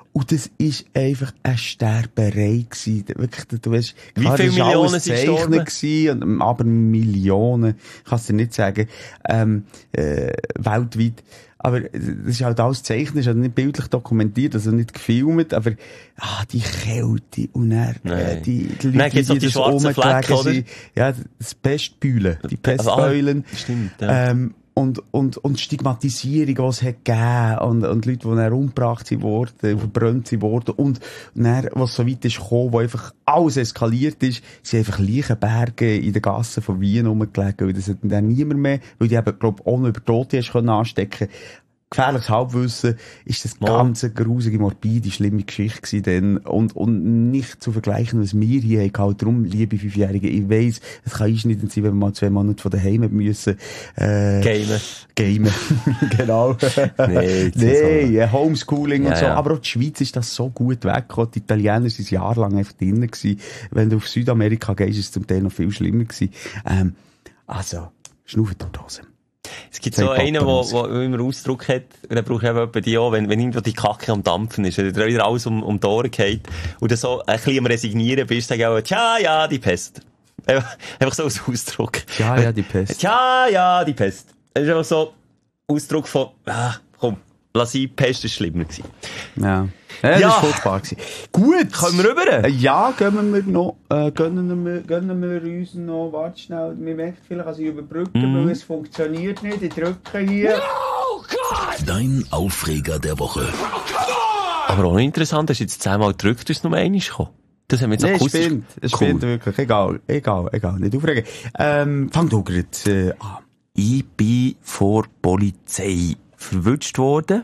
Und das ist einfach eine Sterberei gewesen. Wirklich, du weißt, wie viele Millionen sind gestorben? Aber Millionen, kannst du dir nicht sagen, weltweit. Aber das ist halt alles Zeichnen, ist halt nicht bildlich dokumentiert, also nicht gefilmt, aber die Kälte und dann, die Leute, die das rumgelegen sind. Ja, das Pestbeulen, die Pestbeulen. Stimmt, ja. Und Stigmatisierung, die es hat gegeben, und Leute, die dann umgebracht wurden, verbrannt wurden, und dann, was so weit ist gekommen, wo einfach alles eskaliert ist, sind einfach Leichenberge in den Gassen von Wien rumgelegen, weil das hat dann niemand mehr, weil die eben, glaub, ohne über Tote anstecken können. Gefährliches Halbwissen ist das ganze grusige, morbide, schlimme Geschichte gewesen und nicht zu vergleichen, was wir hier haben. Darum, liebe Fünfjährige, ich weiss, es kann einschneidend sein, wenn wir mal 2 Monate von daheim müssen, gamen. Genau. Nee, Homeschooling und so. Ja. Aber auch die Schweiz ist das so gut weggekommen. Die Italiener sind jahrelang einfach drinnen gewesen. Wenn du auf Südamerika gehst, ist es zum Teil noch viel schlimmer gewesen. Also, schnaufen durch die Hose. Es gibt so einen, der immer Ausdruck hat, und dann brauche ich eben die auch, wenn irgendwo die Kacke am Dampfen ist, wenn wieder alles um die Ohren geht, und dann so ein bisschen am Resignieren bist, sag ich auch, tja, ja, die Pest. Einfach so als Ausdruck. Tja, ja, die Pest. Tja, ja, die Pest. Das ist einfach so Ausdruck von, komm, lass ihn, Pest ist schlimmer gewesen. Ja. Ja, das war furchtbar gewesen. Gut. Kommen wir rüber? Ja, gönnen wir uns noch, warte schnell, wir merken vielleicht, dass ich überbrücken, weil es funktioniert nicht, ich drücke hier. Oh Gott! Dein Aufreger der Woche. Aber auch interessant, hast du jetzt 10-mal gedrückt, ist es nur einmal gekommen. Das haben wir jetzt akustisch. Es stimmt wirklich, egal, nicht aufregen. Fang du gerade an. Ich bin vor Polizei verwünscht worden,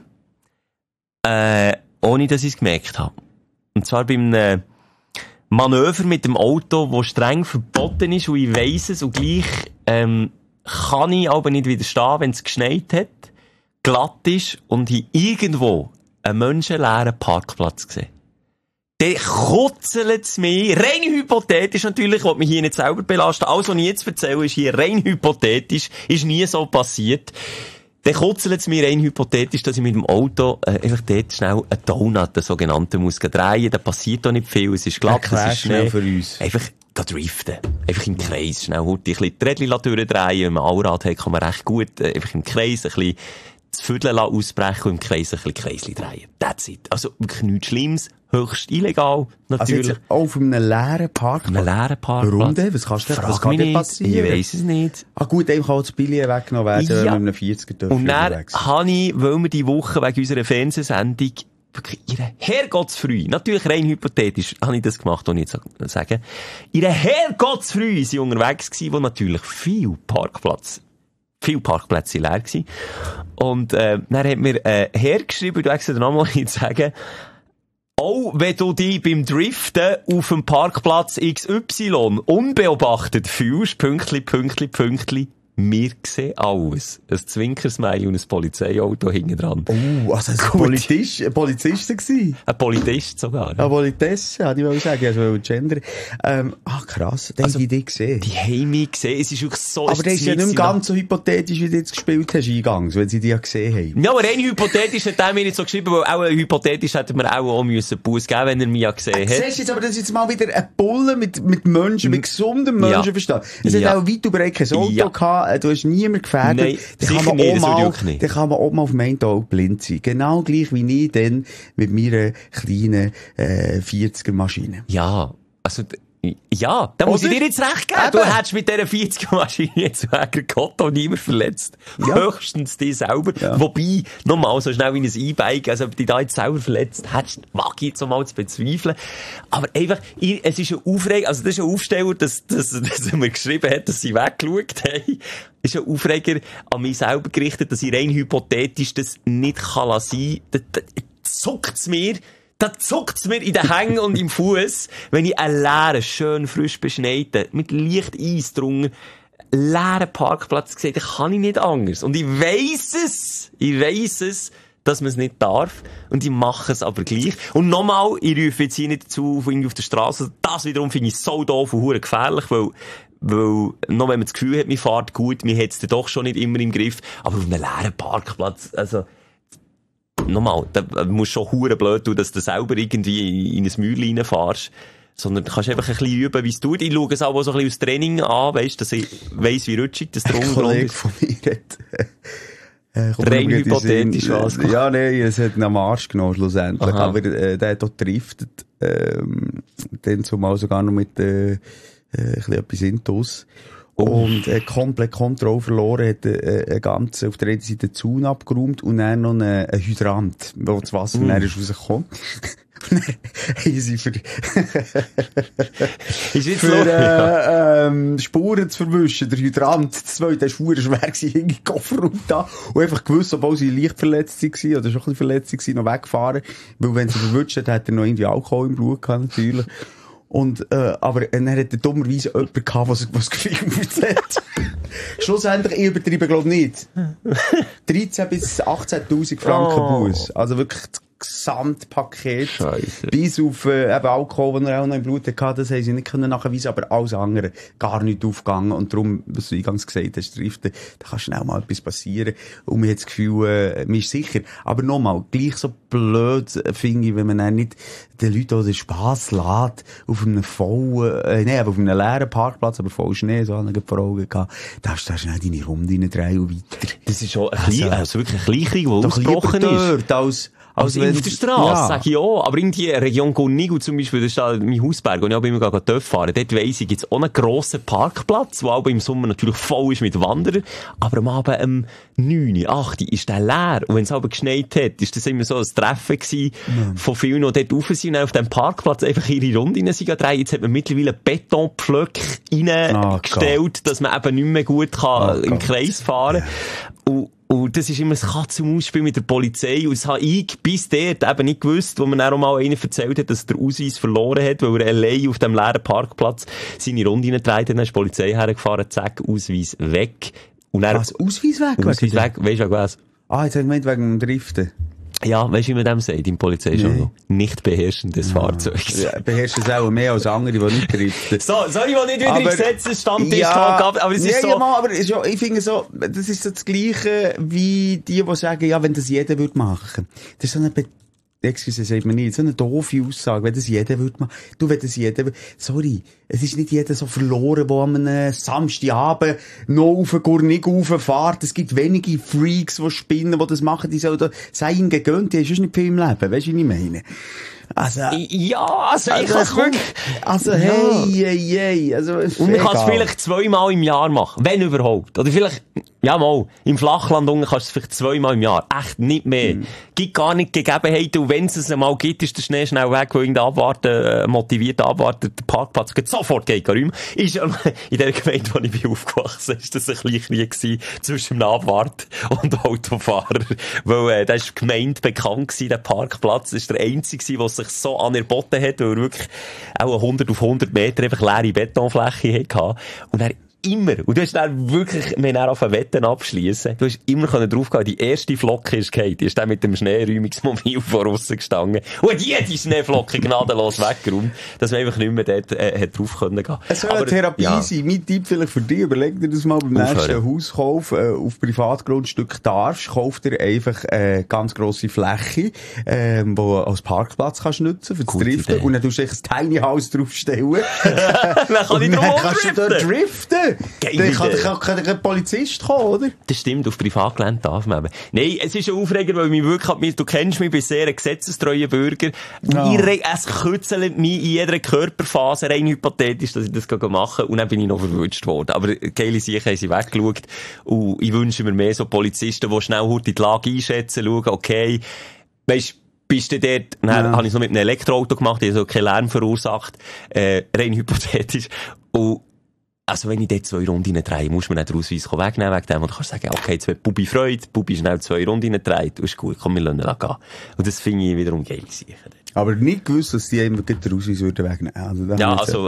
ohne dass ich es gemerkt habe. Und zwar bei einem Manöver mit dem Auto, das streng verboten ist, und ich weiss es, und gleich kann ich aber nicht widerstehen, wenn es geschneit hat, glatt ist und ich irgendwo einen menschenleeren Parkplatz gesehen. Dann kutzelt es mich, rein hypothetisch natürlich, ich will mich hier nicht selber belasten, alles, was ich jetzt erzähle, ist hier rein hypothetisch, ist nie so passiert. Dann kutzelt es mir rein hypothetisch, dass ich mit dem Auto einfach dort schnell einen Donut, den sogenannten, muss drehen. Da passiert doch nicht viel, es ist glatt, es ist schnell für uns. Einfach driften. Einfach im Kreis. Schnell ein bisschen die Rädchen durchdrehen. Wenn man Allrad hat, kann man recht gut einfach im Kreis ein bisschen das Viertel ausbrechen und im Kreis ein bisschen Kreisli drehen. That's it. Also wirklich nichts Schlimmes. Höchst illegal, natürlich. Also jetzt auf einem leeren Parkplatz? Warum denn? Was kann denn passieren? Ich weiss es nicht. Gut, einem kann auch das Billet weggenommen werden, wenn wir einem 40er dürfen. Und dann habe ich, weil wir die Woche wegen unserer Fernsehsendung wirklich ihre Herrgottsfrüh, natürlich rein hypothetisch, habe ich das gemacht, ohne jetzt zu sagen, ihre Herrgottsfrüh sind unterwegs gewesen, wo natürlich viele Parkplätze leer waren. Und dann hat mir hergeschrieben, du extra nochmal nicht sagen, auch wenn du dich beim Driften auf dem Parkplatz XY unbeobachtet fühlst, Pünktli, wir sehen alles. Ein Zwinkersmiley und ein Polizeiauto hinten dran. Oh, also ein Polizist gewesen? Ein Polizist sogar. Ein Polizist, ja, ich wollte sagen, also Gender. Krass, den also, haben die gesehen. Die haben mich gesehen, es ist wirklich so... Aber das ist ja nicht mehr ganz so hypothetisch, wie du jetzt gespielt hast eingangs, wenn sie die ja gesehen haben. Ja, aber rein hypothetisch hat er mir nicht so geschrieben, weil auch hypothetisch hätten wir auch müssen Buß geben, wenn er mich ja gesehen hat. Siehst du jetzt aber, das ist jetzt mal wieder ein Bulle mit Menschen, mit gesundem Menschenverstand. Es hat auch weit und breit kein Auto gehabt. Du hast niemand gefährdet. Nein, dann kann man auch mal auf meinen Auge blind sein. Genau gleich wie ich dann mit meiner kleinen 40er Maschine. Ja, also... Ja, da muss ich dir jetzt recht geben. Du hättest mit dieser 40er-Maschine jetzt wegen Gott auch niemand verletzt. Ja. Höchstens dich selber. Ja. Wobei, nochmal, so schnell wie ein E-Bike, also ob du dich da jetzt selber verletzt hättest, wage ich jetzt mal zu bezweifeln. Aber einfach, es ist ein Aufreger, also das ist ein Aufsteller, dass er mir geschrieben hat, dass sie weggeschaut haben. Das ist ein Aufreger an mich selber gerichtet, dass ich rein hypothetisch das nicht kann lassen. Da zuckt's mir in den Hängen und im Fuß, wenn ich einen leeren, schön frisch beschneiten, mit leicht Eis drunter, leeren Parkplatz sehe, dann kann ich nicht anders. Und ich weiss es, dass man es nicht darf. Und ich mache es aber gleich. Und nochmal, ich rufe jetzt hier nicht dazu, auf der Straße. Das wiederum finde ich so doof und verdammt gefährlich, weil noch wenn man das Gefühl hat, man fährt gut, man hat es dann doch schon nicht immer im Griff. Aber auf einem leeren Parkplatz, also, nochmal, da musst du schon hure blöd tun, dass du selber irgendwie in ein Mäuerchen reinfährst. Sondern du kannst einfach ein bisschen üben, wie es tut. Ich schaue es auch so ein bisschen aus Training an, weisst, dass ich weiss, wie rutschig das drum ist. Ein Kollege von mir hat, rein hypothetisch was. Ja, nein, es hat ihn am Arsch genommen, schlussendlich. Aha. Aber, der hat auch gedriftet, dann zumal sogar noch mit, ein bisschen etwas Intus. Und komplett Kontrolle verloren, hat ganz auf der einen Seite den Zaun abgeräumt und dann noch einen Hydrant, wo das Wasser dann ist rausgekommen. Und dann haben sie für Spuren zu verwischen, der Hydrant, das zweite, der war schwer gewesen, in den Kofferraum da, und einfach gewusst, obwohl sie leicht verletzt waren, oder schon ein bisschen verletzt waren, noch weggefahren, weil wenn sie verwünscht hat er noch irgendwie Alkohol im Blut gehabt, natürlich. Und, aber dann hat er dummerweise jemanden gehabt, was gefilmt hat. Schlussendlich, ich übertreibe, glaube ich, nicht. 13.000 bis 18.000 Franken Buß. Also wirklich das Gesamtpaket. Scheisse. Bis auf eben Alkohol, den er auch noch im Blut hatte, das haben sie nicht können nachweisen, aber alles andere gar nicht aufgegangen. Und darum, was du eingangs gesagt hast, Driften, da kann schnell mal etwas passieren. Und man hat das Gefühl, man ist sicher. Aber nochmal, gleich so blöd finde ich, wenn man dann nicht den Leuten auch den Spass lässt, auf einem vollen, auf einem leeren Parkplatz, aber voll Schnee, so haben wir vor Augen gehabt, darfst du schnell deine Runde reindrehen und weiter. Das ist schon also wirklich ein Kleinkrieg, der ausgebrochen ist. Dort, Als auf der Straße, sag ich auch. Aber in die Region Gurnigu zum Beispiel, das ist da mein Hausberg, und ich auch immer TÜV fahren, dort weiss ich, gibt's auch einen grossen Parkplatz, der aber im Sommer natürlich voll ist mit Wanderern, aber am Abend 9, 8 ist der leer. Und wenn es aber geschneit hat, ist das immer so ein Treffen gewesen von vielen, die dort rauf sind und auf dem Parkplatz einfach ihre Runde drehen. Jetzt hat man mittlerweile Betonpflöcke reingestellt, dass man eben nicht mehr gut kann im Kreis fahren kann. Und das ist immer das Katz-und-Maus-Spiel mit der Polizei. Und das habe ich bis dort eben nicht gewusst, wo mir dann auch mal einer erzählt hat, dass er den Ausweis verloren hat, weil er allein auf dem leeren Parkplatz seine Runde reingedreht hat. Dann ist die Polizei hergefahren, zack, Ausweis weg. Und dann, was? Ausweis weg? Ausweis weg, weisst du was? Jetzt hat gemeint wegen dem Driften. Ja, weisst du, wie man dem sagt, im Polizeijargon? Nicht beherrschen des Fahrzeugs. Ja, beherrschen es auch mehr als andere, die nicht driften. So, soll ich nicht wieder in Gesetzesstammtisch talk, aber es ist so... Ja, aber ich finde so, das ist so das Gleiche wie die sagen, ja, wenn das jeder würde machen. Das ist so eine Excuse, sagt man nicht. So eine doofe Aussage, wenn das jeder würde machen. Du, wenn das jeder sorry, es ist nicht jeder so verloren, der am Samstagabend noch auf den Gurnigu fährt. Es gibt wenige Freaks, die spinnen, die das machen, die sollen da, sei ihnen gegönnt, die haben sonst nicht viel im Leben. Weißt du, wie ich meine? Also, ja, ich kann es wirklich... Also, hey. Also, und man kann es vielleicht 2-mal im Jahr machen. Wenn überhaupt. Oder vielleicht, ja mal, im Flachland unten kannst du es vielleicht 2-mal im Jahr. Echt nicht mehr. Gibt gar nicht Gegebenheiten. Und wenn es einmal gibt, ist der Schnee schnell weg, weil irgendein motivierter Abwarter den Parkplatz sofort geht räumen. Ist in der Gemeinde, wo ich bin aufgewachsen, ist das ein kleiner Krieg zwischen dem Abwart und Autofahrer. Weil, da ist die Gemeinde bekannt gewesen, der Parkplatz. Das ist der einzige, der sich so anerboten hat, weil er wirklich auch 100 auf 100 Meter einfach leere Betonfläche hatte. Und er immer, und du hast dann wirklich, wir haben auf einen Wetten abschliessen, du hast immer drauf gehen, die erste Flocke ist gefallen, die ist dann mit dem Schneeräumungsmobil von aussen gestanden und hat jede Schneeflocke gnadenlos weggeräumt, dass man einfach nicht mehr dort hat drauf können gehen. Es soll eine Therapie sein. Mein Tipp vielleicht für dich, überleg dir das mal beim nächsten Hauskauf auf Privatgrundstück darfst, kauf dir einfach eine ganz grosse Fläche, wo als Parkplatz kannst nutzen für das Driften, und dann tust du ein Tiny House draufstellen. Dann kann ich drauf kannst du da driften. Dann kann kein Polizist kommen, oder? Das stimmt, auf Privatgelände darf man eben. Nein, es ist ein Aufreger, weil mich wirklich, du kennst mich, ich bin sehr ein gesetzestreuer Bürger. Ja. Es kützelt mich in jeder Körperphase, rein hypothetisch, dass ich das machen kann. Und dann bin ich noch verwünscht worden. Aber geile Sachen haben sie weggeschaut. Und ich wünsche mir mehr so Polizisten, die schnell die Lage einschätzen, schauen, okay, weisst, bist du dort, dann habe ich es noch mit einem Elektroauto gemacht, die also keinen Lärm verursacht, rein hypothetisch. Und also wenn ich dort 2 Runden drehe, muss man nicht den Ausweis wegnehmen wegen dem. Und du kannst sagen, okay, jetzt wird Bubi Freude, Bubi schnell 2 Runden dreht, ist gut, komm, wir lassen ihn gehen. Und das finde ich wiederum geil. Aber nicht gewusst, dass die immer den Ausweis wegnehmen würden.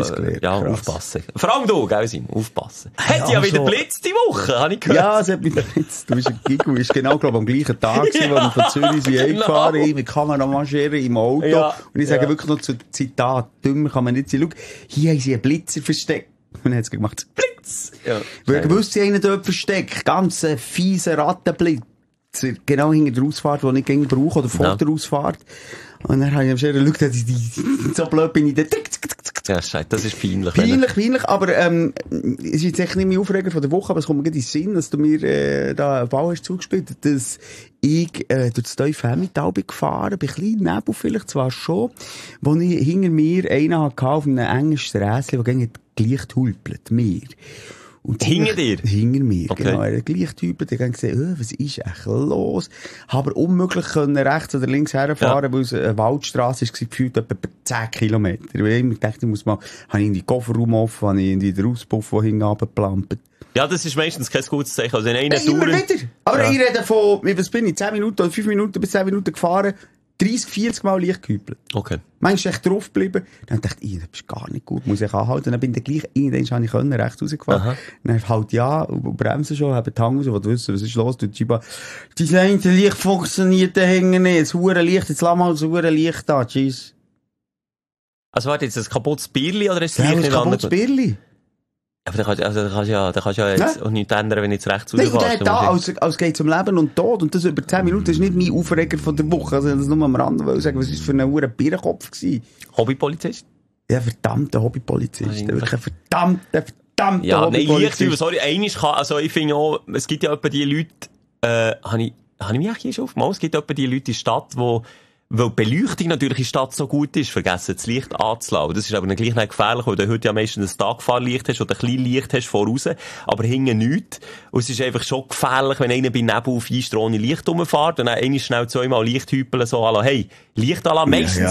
Aufpassen. Vor allem du, gell, Sim, aufpassen. Hat ja wieder Blitz die Woche, habe ich gehört. Ja, es hat wieder Blitz. Du bist ein Gigu, ist genau, glaube ich, am gleichen Tag gewesen, wo wir von Zürich sind eingefahren, mit Kamera marschieren im Auto. Ja. Und ich sage wirklich noch zu Zitat, dümmer kann man nicht sein. Schau, hier haben sie einen Blitzer versteckt. Und dann hat sie gemacht, Blitz! Ja. Weil gewusst, sie haben ihn dort versteckt. Ganz fieser Rattenblitz. genau hinter der Ausfahrt, die ich gerne brauche, oder vor der Ausfahrt. Und dann habe ich am Scheren geschaut, so blöd bin ich da. Ja, Scheiße, das ist peinlich. Peinlich, aber es ist jetzt echt nicht mein Aufreger von der Woche, aber es kommt mir gerade in den Sinn, dass du mir da einen Ball hast zugespielt, dass ich durch das tiefe Emmental bin gefahren, bei kleinen Nebel vielleicht zwar schon, wo ich hinter mir einen hatte auf einem engen Strässchen, der gleich hulpelt, mir. Und hinter dir? Hinter mir, okay. Genau. Er hat gleich Typen, die haben gesehen, was ist echt los? Habe unmöglich können rechts oder links herfahren, weil es eine Waldstrasse war, gefühlt etwa 10 Kilometer. Ich habe immer gedacht, habe ich in die Kofferraum offen, habe ich in den Auspuff, der hinten runtergeplampt. Ja, das ist meistens kein gutes Zeichen. Also in einer Tour... Immer wieder. Aber ich rede von, was bin ich, 10 Minuten oder 5 Minuten bis 10 Minuten gefahren, 30, 40 Mal leicht gehüpelt. Okay. Manchmal echt drauf geblieben. Dann dachte ich, das ist gar nicht gut, muss ich anhalten. Dann bin ich gleich, irgendwann habe ich rechts rausgefahren. Aha. Dann halt ja, bremsen schon, haben die Hand raus, wo du wissen, was ist los, du Chiba. Dein eine Licht funktioniert, da hängen nicht. Das hure Licht, jetzt lass mal das hure Licht da, tschüss. Also warte, jetzt ein kaputtes Bierli oder ist das Licht nicht anders? Kaputtes Bierli. Aber da kannst du ja jetzt auch nichts ändern, wenn du jetzt rechts rausfährst. Nein, als geht um Leben und Tod. Und das über 10 Minuten, das ist nicht mein Aufreger von der Woche. Also, das nur am Rande will sagen, was ist für ein verdammter Bierenkopf gewesen? Hobbypolizist? Ja, verdammter Hobbypolizist. Wirklich ein verdammter Hobbypolizist. Nein, sorry, also ich finde auch, es gibt ja etwa die Leute, habe ich mich eigentlich schon aufgemacht? Es gibt etwa die Leute in der Stadt, weil die Beleuchtung natürlich in der Stadt so gut ist, vergessen das Licht anzulassen. Das ist aber gleich nicht gefährlich, weil du heute ja meistens ein Tagfahrlicht hast oder ein kleines Licht hast voraus, aber hinten nichts. Und es ist einfach schon gefährlich, wenn einer bei Nebel auf Einstra ohne Licht rumfährt und dann einer schnell zweimal Licht hüpeln, so, hey, Licht anlassen. Meistens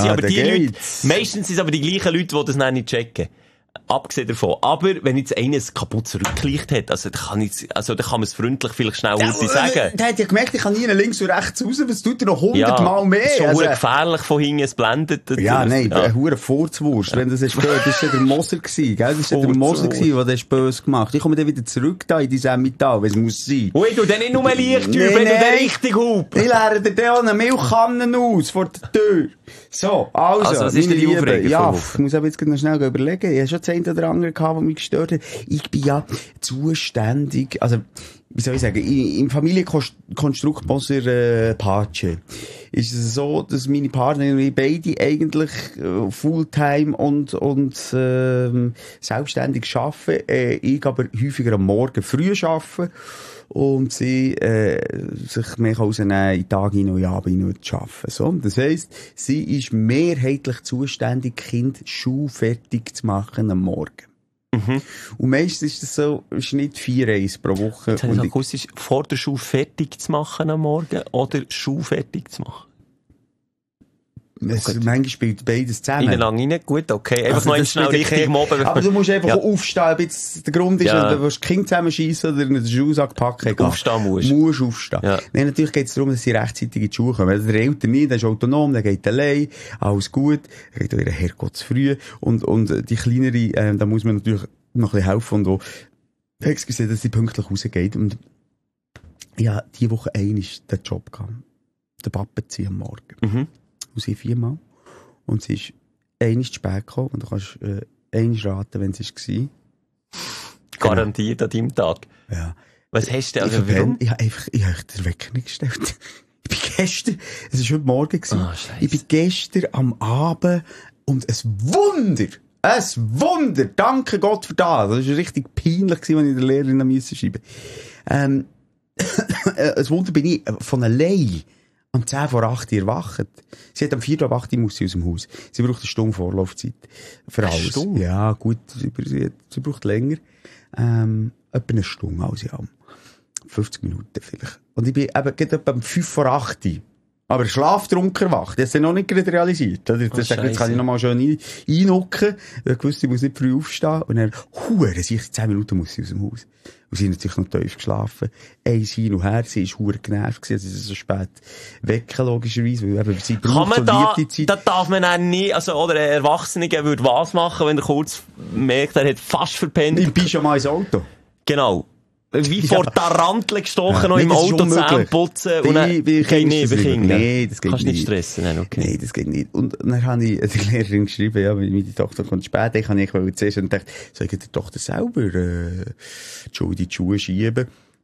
sind aber die gleichen Leute, die das dann nicht checken. Abgesehen davon. Aber wenn jetzt einer ein kaputtes Rücklicht hat, also da kann man es freundlich vielleicht schnell sagen. Der hat ja gemerkt, ich kann nie links und rechts raus, was tut er noch 100 Mal mehr? Das ist schon gefährlich von hinten, es blendet. Ja, nein, ein hoher Furzwurst, wenn das ist böse. Das war ja der Moser gewesen, gell? Das war ja der Moser gewesen, der das böse gemacht. Ich komme dann wieder zurück da in die Emmental, wie es muss sein. Ui, du dann nicht nur Licht, wenn du den richtig hupt. Ich leere dir dann auch eine Milchkanne aus vor der Tür. So, also was ist denn die Aufregung? Ja, ich muss aber jetzt noch schnell überlegen. Ich habe schon das eine oder andere gehabt, was mich gestört hat. Ich bin ja zuständig, also, wie soll ich sagen, im Familienkonstrukt Moser Pace ist es so, dass meine Partner und ich beide eigentlich Fulltime und selbstständig arbeiten. Ich aber häufiger am Morgen früh arbeiten. Und sie sich mehr rausnehmen, in Tag hin und Abend zu arbeiten. So. Das heisst, sie ist mehrheitlich zuständig, Kind schulfertig zu machen am Morgen. Mhm. Und meistens ist das so, ist nicht 4 Reisen pro Woche. Jetzt habe ich akustisch, vor der Schule fertig zu machen am Morgen oder schulfertig zu machen? Manchmal spielt beides zusammen. Ineinander rein, gut, okay. Einfach also noch schnell richtig mobben. Aber du musst einfach aufstehen. Jetzt, der Grund ist, wenn du das Kind zusammenschiessen oder den Schuhsack packen. Aufstehen musst. Du musst aufstehen. Ja. Nein, natürlich geht es darum, dass sie rechtzeitig in die Schule kommen. Wenn der Eltern nicht, der ist autonom, der geht allein, alles gut. Er geht wieder Herrgott zu früh. Und die kleinere, da muss man natürlich noch ein bisschen helfen und excuse, dass sie pünktlich rausgeht. Und ja, diese Woche den Job gehabt. Den Papa ziehen am Morgen. Mhm. Und sie 4-mal. Und sie ist einmal zu spät gekommen. Und du kannst einmal raten, wenn sie es war. Garantiert an deinem Tag. Ja. Was hast du denn? Also warum? Ich habe den Wecker nicht gestellt. Ich bin gestern, es war heute Morgen gewesen. Oh, ich bin gestern am Abend und ein Wunder, danke Gott für das. Das war richtig peinlich gewesen, wenn ich der Lehrerin schreiben musste. Ein Wunder bin ich von allein um 10 vor 8 erwacht. Sie hat am 4 vor 8 muss sie aus dem Haus. Sie braucht eine Stunde Vorlaufzeit. Für alles. Eine Stunde? Ja, gut. Sie braucht länger. Etwa eine Stunde, also ja. 50 Minuten vielleicht. Und ich bin eben etwa um 5 vor 8. Aber schlaftrunken erwacht. Das ist noch nicht gerade realisiert. Das jetzt kann ich noch mal schön einhocken. Ich wusste, ich muss nicht früh aufstehen. Und dann, sie ist 10 Minuten muss sie aus dem Haus. Und sie hat natürlich noch tief geschlafen. Eins hin und her. Sie ist verdammt genervt gewesen. Sie ist so spät wecken, logischerweise. Weil eben, sie braucht so liebte Zeit. Da darf man auch nicht, also, oder ein Erwachsener würde was machen, wenn er kurz merkt, er hat fast verpennt. Ich bin schon mal ins Auto. Genau. Wie vor Taranteln gestochen, noch im Auto zusammenputzen. Und dann, geht nicht, nee, das geht kannst nicht. nicht stressen, nein, okay. Nee, das geht nicht. Und dann habe ich der Lehrerin geschrieben, ja, weil meine Tochter kommt spät, ich habe nicht zuerst und dachte, soll ich der Tochter selber, die Schuhe schieben?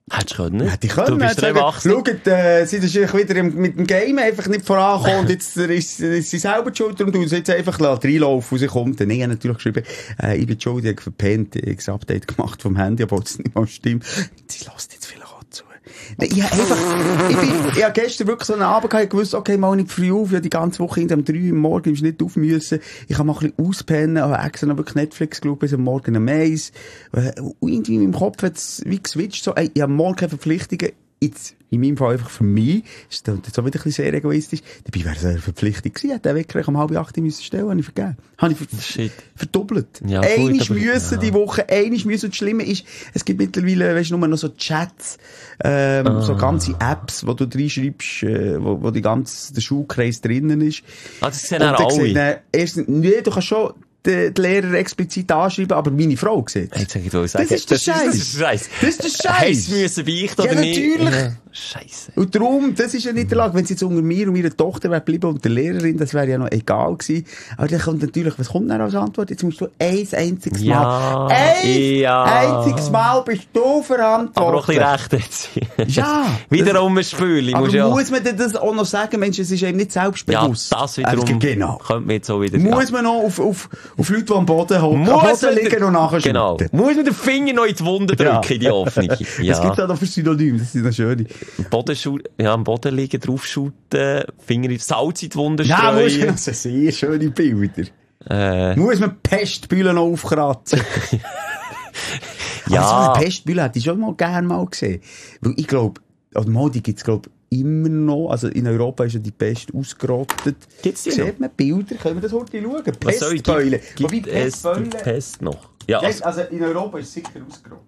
Hättest du können. Hätte ich können. Du bist erwachsen. Schaut, sie ist wieder mit dem Game einfach nicht vorangekommen und jetzt ist sie selber die Schuld, darum tun sie jetzt einfach reinlaufen und sie kommt. Dann habe natürlich geschrieben, ich bin die Schuld, ich habe verpennt, ich habe das Update gemacht vom Handy, obwohl es nicht mal stimmt. Sie lässt jetzt vielleicht auch zu. Nein, ich habe gestern wirklich so einen Abend gehabt, ich gewusst, okay, mal nicht früh auf, ich habe die ganze Woche um 3 Uhr morgens nicht auf müssen. Ich habe mal ein bisschen auspennen, habe extra noch wirklich Netflix geschaut, bis am Morgen um 1. Und irgendwie in meinem Kopf hat es wie geswitcht, so, ey, ich habe morgen keine Verpflichtungen. Jetzt, in meinem Fall einfach für mich, ist das so wieder ein bisschen sehr egoistisch. Dabei wäre es eine Verpflichtung gewesen. Den Wecker um 7:30 müssen stellen, habe ich vergeben. Habe ich verdoppelt. Ja, Einmal gut, müssen die Woche, einmal müssen. Und das Schlimme ist, es gibt mittlerweile, weißt du, nur noch so Chats, so ganze Apps, wo du reinschreibst, wo der Schulkreis drinnen ist. Ah, das sehen auch alle. Nee, du kannst schon die Lehrer explizit anschreiben, aber meine Frau sieht. Jetzt sag ich dir, sagen, das ist der Scheiß. Das ist der Scheiß. Das ist der Scheiß. Hast du müssen beichten oder nicht? Natürlich. Ja, Scheiße. Und darum, das ist ja nicht der Lage. Wenn es jetzt unter mir und meiner Tochter wäre geblieben und der Lehrerin, das wäre ja noch egal gewesen. Aber dann kommt natürlich, was kommt dann als Antwort? Jetzt musst du ein einziges Mal. Einziges Mal bist du verantwortlich. Aber auch ein bisschen recht jetzt. Ja. Wiederum ein Spiel. Aber muss man denn das auch noch sagen, Mensch, es ist eben nicht selbstbewusst. Ja, das wiederum. Genau. Könnte man jetzt auch wieder. Muss man noch auf Leute, die am Boden hocken, liegen und nachher genau. Muss man den Finger noch in die Wunde drücken, in die offene. Ja. Es gibt auch noch für Synonym, das sind noch schöne. Am Boden liegen, draufschuten, Finger in Salz in die Wunde streuen. Ja, muss man, das sind sehr schöne Bilder. Muss man Pestbühlen noch aufkratzen. Ja. Aber so eine Pestbühle hätte ich schon mal gerne mal gesehen. Weil ich glaube, die gibt's, glaube immer noch. Also in Europa ist ja die Pest ausgerottet. Gibt's die Sieht man Bilder? Können wir das heute schauen? Pestbeule. Gibt es die Pest noch? Ja. Also in Europa ist es sicher ausgerottet.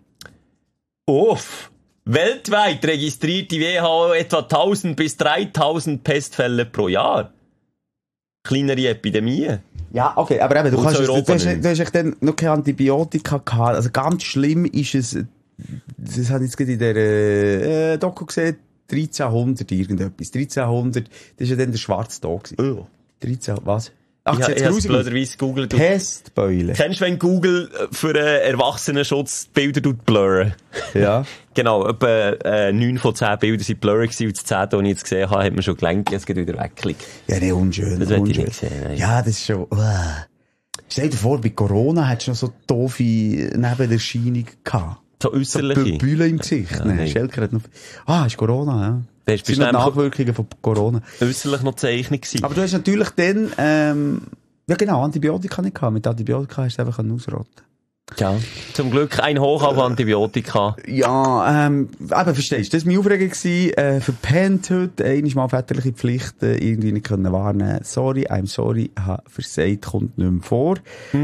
Uff. Weltweit registriert die WHO etwa 1000 bis 3000 Pestfälle pro Jahr. Kleinere Epidemien. Ja, okay, aber eben, du hast dann noch keine Antibiotika gehabt. Also ganz schlimm ist es, das habe ich jetzt gerade in der Doku gesehen, 1300 irgendetwas. 1300, das war ja dann der schwarze Tag. 13, was? Ich habe blöderweise gegoogelt. Pestbeule. Kennst du, wenn Google für Erwachsenenschutz Bilder blurren? Ja. Genau, etwa 9 von 10 Bildern sind blurry gewesen, und das 10, das ich jetzt gesehen habe, hat man schon gelenkt, jetzt geht wieder wegklickt. Ja, nee, unschön. Das hätte ich nicht gesehen. Nein. Ja, das ist schon, Stell dir vor, bei Corona hättest du noch so doofe Nebenerscheinungen gehabt. So äußerliche. So Bühle im Gesicht. Ja, nee. Schelker hat noch, ist Corona, ja. Das sind noch Nachwirkungen von Corona. Äußerlich noch Zeichnung gewesen. Aber du hast natürlich dann, ja genau, Antibiotika nicht gehabt. Mit Antibiotika hast du einfach ausrotten. Ja. Zum Glück ein Hoch auf Antibiotika. Ja, aber verstehst du, das war meine Aufregung gewesen, verpennt heute, einmal väterliche Pflichten irgendwie nicht können wahrnehmen. Sorry, I'm sorry, versagt, kommt nicht mehr vor.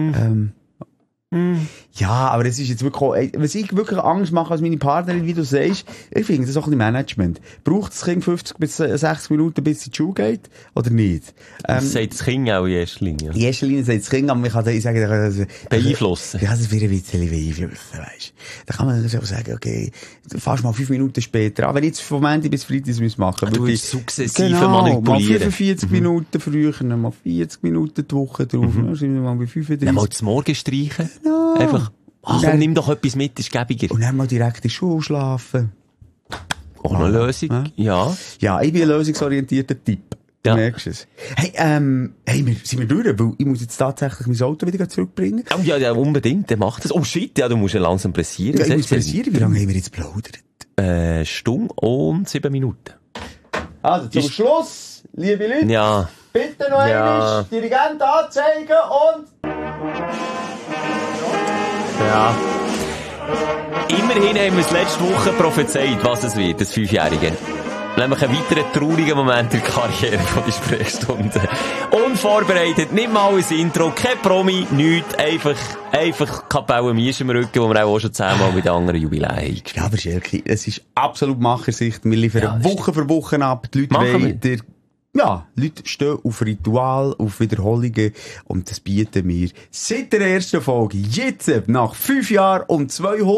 Ja, aber es ist jetzt wirklich auch, was ich wirklich Angst mache als meine Partnerin, wie du sagst, ich finde, das ist auch ein bisschen Management. Braucht das Kind 50 bis 60 Minuten, bis es in die Schule geht, oder nicht? Das sagt das Kind auch in erster Linie. In erster Linie sagt das Kind, aber man kann da sagen, beeinflussen. Ja, das wird ein bisschen beeinflussen, weisst. Da kann man so sagen, okay, fast mal 5 Minuten später, wenn ich jetzt vom Montag bis Freitag machen du willst sukzessive manipulieren. Mal 45 Minuten früher, mal 40 Minuten die Woche drauf, dann sind wir mal bei 35. Dann mal das Morgen streichen. Ja. Einfach, komm, nimm doch etwas mit, ist gäbiger. Und dann mal direkt in die Schule schlafen. Auch eine Lösung, ja. Ja, ich bin ein lösungsorientierter Typ. Du merkst es. Hey, sind wir durch? Weil ich muss jetzt tatsächlich mein Auto wieder zurückbringen. Oh, ja, unbedingt, der macht das. Oh shit, ja, du musst ja langsam pressieren. Ja, ich muss pressieren. Wie lange haben wir jetzt plaudert? Stunde und 7 Minuten. Also, zum Schluss, liebe Leute. Ja. Bitte noch einmal Dirigent anzeigen und... Ja. Immerhin haben wir es letzte Woche prophezeit, was es wird, das 5-Jährige. Nämlich ein weiterer trauriger Moment in der Karriere von der Sprechstunde. Unvorbereitet, nicht mal ein Intro, kein Promi, nichts, einfach Kapelle Miesch im Rücken, wo wir auch schon 10-mal mit anderen Jubiläen haben. Ja, aber Schelke, es ist absolut Machersicht. Wir liefern Woche für Woche ab. Die Leute Leute stehen auf Ritual, auf Wiederholungen und das bieten wir seit der ersten Folge. Jetzt, nach 5 Jahren und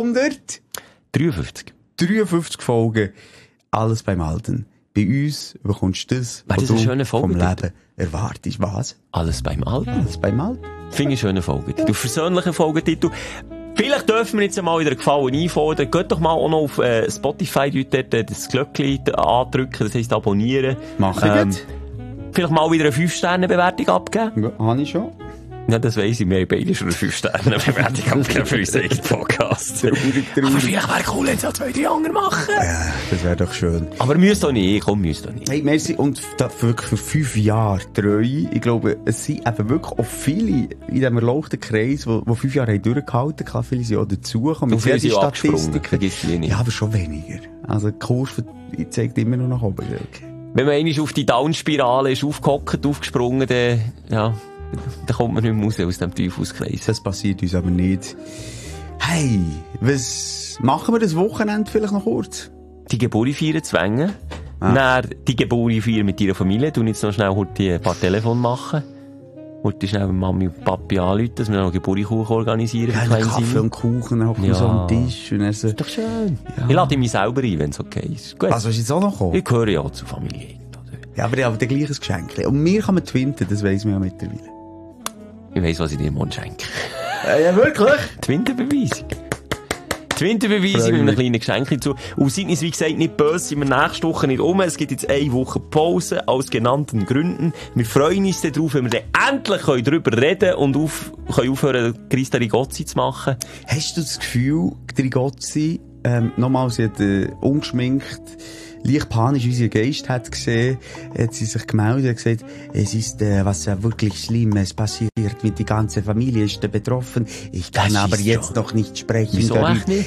253 Folgen, alles beim Alten. Bei uns bekommst du das, was du vom Leben erwartest. Was? Alles beim Alten. Alles beim Alten. Finde ich einen schönen Folgetitel. Du versöhnlichen Folgetitel. Vielleicht dürfen wir jetzt mal wieder Gefallen einfordern. Geht doch mal auch noch auf Spotify dort das Glöckchen andrücken, das heisst abonnieren. Machen wir Vielleicht mal wieder eine 5-Sterne-Bewertung abgeben. Ja, habe ich schon. Ja, das weiss ich. Wir haben beide schon eine 5-Sterne-Bewertung abgegeben für unseren eigenen Podcast. Aber vielleicht wäre cool, wenn es auch 2-3 andere machen. Ja, das wäre doch schön. Aber müsst doch nicht. Komm, müsst doch nicht. Hey, merci. Und da wirklich für 5 Jahre treu. Ich glaube, es sind eben wirklich auch viele in diesem erlauchten Kreis, die 5 Jahre haben durchgehalten. Klar, viele sind auch dazugekommen. Und viele sind auch abgesprungen. Vergiss die nicht. Ja, aber schon weniger. Also, die Kurve zeigt immer noch nach oben. Okay. Wenn man einmal auf die Down-Spirale ist aufgehockt, aufgesprungen, dann, ja, dann kommt man nicht mehr raus aus dem Teufelskreis. Das passiert uns aber nicht. Hey, was machen wir das Wochenende vielleicht noch kurz? Die Geburt feiern zwängen. Dann die Geburt feiern mit ihrer Familie. Du jetzt noch schnell ein paar Telefon machen. Heute schnell Mami und Papi anrufen, dass wir noch Geburtkuchen organisieren. Ja, einen Kaffee und Kuchen auf so am Tisch. Und dann so. Ist doch schön. Ja. Ich lade mich selber ein, wenn es okay ist. Gut. Also, ist jetzt auch noch gekommen? Ich gehöre ja zur Familie. Ja, aber ich habe gleiches Geschenk. Und mir kann man twinten, das weiss man ja mittlerweile. Ich weiss, was ich dir morgen schenke. Ja, wirklich? Die Winterbeweisung. Die Winterbeweisung mit einem kleinen Geschenk hinzu. Und seid uns, wie gesagt, nicht böse, sind wir nächste Woche nicht um. Es gibt jetzt 1 Woche Pause, aus genannten Gründen. Wir freuen uns darauf, wenn wir dann endlich darüber reden und können aufhören, Christa Rigozzi zu machen. Hast du das Gefühl, Rigozzi, nochmals, sie hat ungeschminkt, leicht panisch unseren Geist hat gesehen, hat sie sich gemeldet und gesagt, es ist was wirklich Schlimmes passiert mit die ganze Familie, ist betroffen. Ich kann aber jetzt noch nicht sprechen. Wieso echt nicht?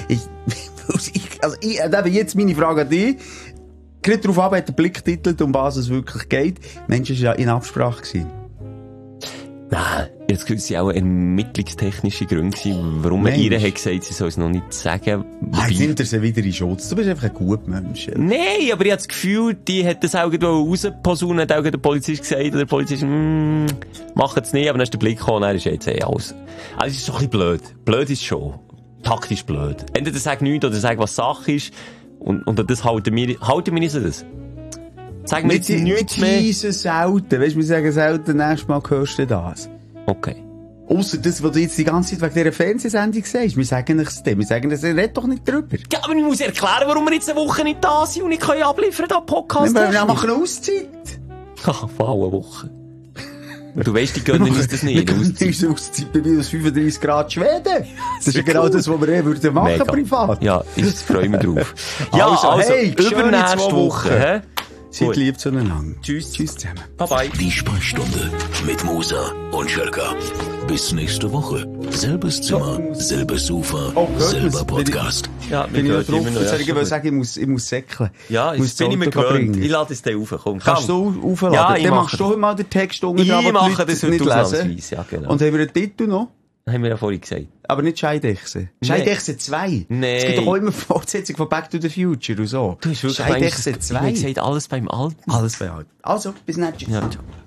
Ich habe jetzt meine Frage an dich. Gerade darauf ab, hat der Blick titelt, um was es wirklich geht. Mensch, es war ja in Absprache gewesen. Nein, jetzt waren es auch ermittlungstechnische Gründe, warum man ihr hat gesagt, sie soll es noch nicht sagen. Jetzt nimmt er sie wieder in Schutz. Du bist einfach ein guter Mensch. Nein, aber ich habe das Gefühl, die hat das auch rausposaunen, hat auch der Polizist gesagt, oder der Polizist, macht es nicht, aber dann ist der Blick gekommen, dann ist jetzt alles. Also, es ist doch ein bisschen blöd. Blöd ist schon. Taktisch blöd. Entweder sag nichts oder sag, was Sache ist, und das halten wir nicht so das. Sagen wir jetzt nichts mehr. Wir selten. Weißt du, wir sagen selten, nächstes Mal hörst du das. Okay. Ausser das, was du jetzt die ganze Zeit wegen dieser Fernsehsendung sagst. Wir sagen nichts dem. Wir sagen, red doch nicht drüber. Ja, aber ich muss erklären, warum wir jetzt eine Woche nicht da sind und nicht abliefern, da Podcast. Wir machen eine Auszeit. Ach, vor eine Woche. Du weißt, die gönnen uns das nicht. Wir gönnen uns Auszeit bei minus 35 Grad Schweden. Das ist ja genau das, was wir würden machen, mega. Privat. Ja, ich freue mich drauf. Ja, also hey, übernächste Woche. Seid lieb zueinander. Tschüss. Tschüss zusammen. Bye bye. Die Sprechstunde mit Musa und Schelka. Bis nächste Woche. Selbes Zimmer, selbes Sofa, selber Podcast. Ja, bin ich noch drauf. Jetzt soll ich sagen, ich muss säckeln. Ja, jetzt bin ich mir gewöhnt. Ich lade es dir rauf. Komm, kannst du aufladen? Ja, dann machst du mal den Text unten dran, ich mache das heute ausnahmsweise. Ja, genau. Und haben wir einen Titel noch? Haben wir ja vorhin gesagt. Aber nicht Scheidechse. Scheidechse 2. Nein. Es gibt doch auch immer Fortsetzung von Back to the Future und so. Du hast wirklich Scheidechse 2. Ich gesagt, alles beim Alten. Alles beim Alten. Also, bis nächstes Mal. Ja, ciao.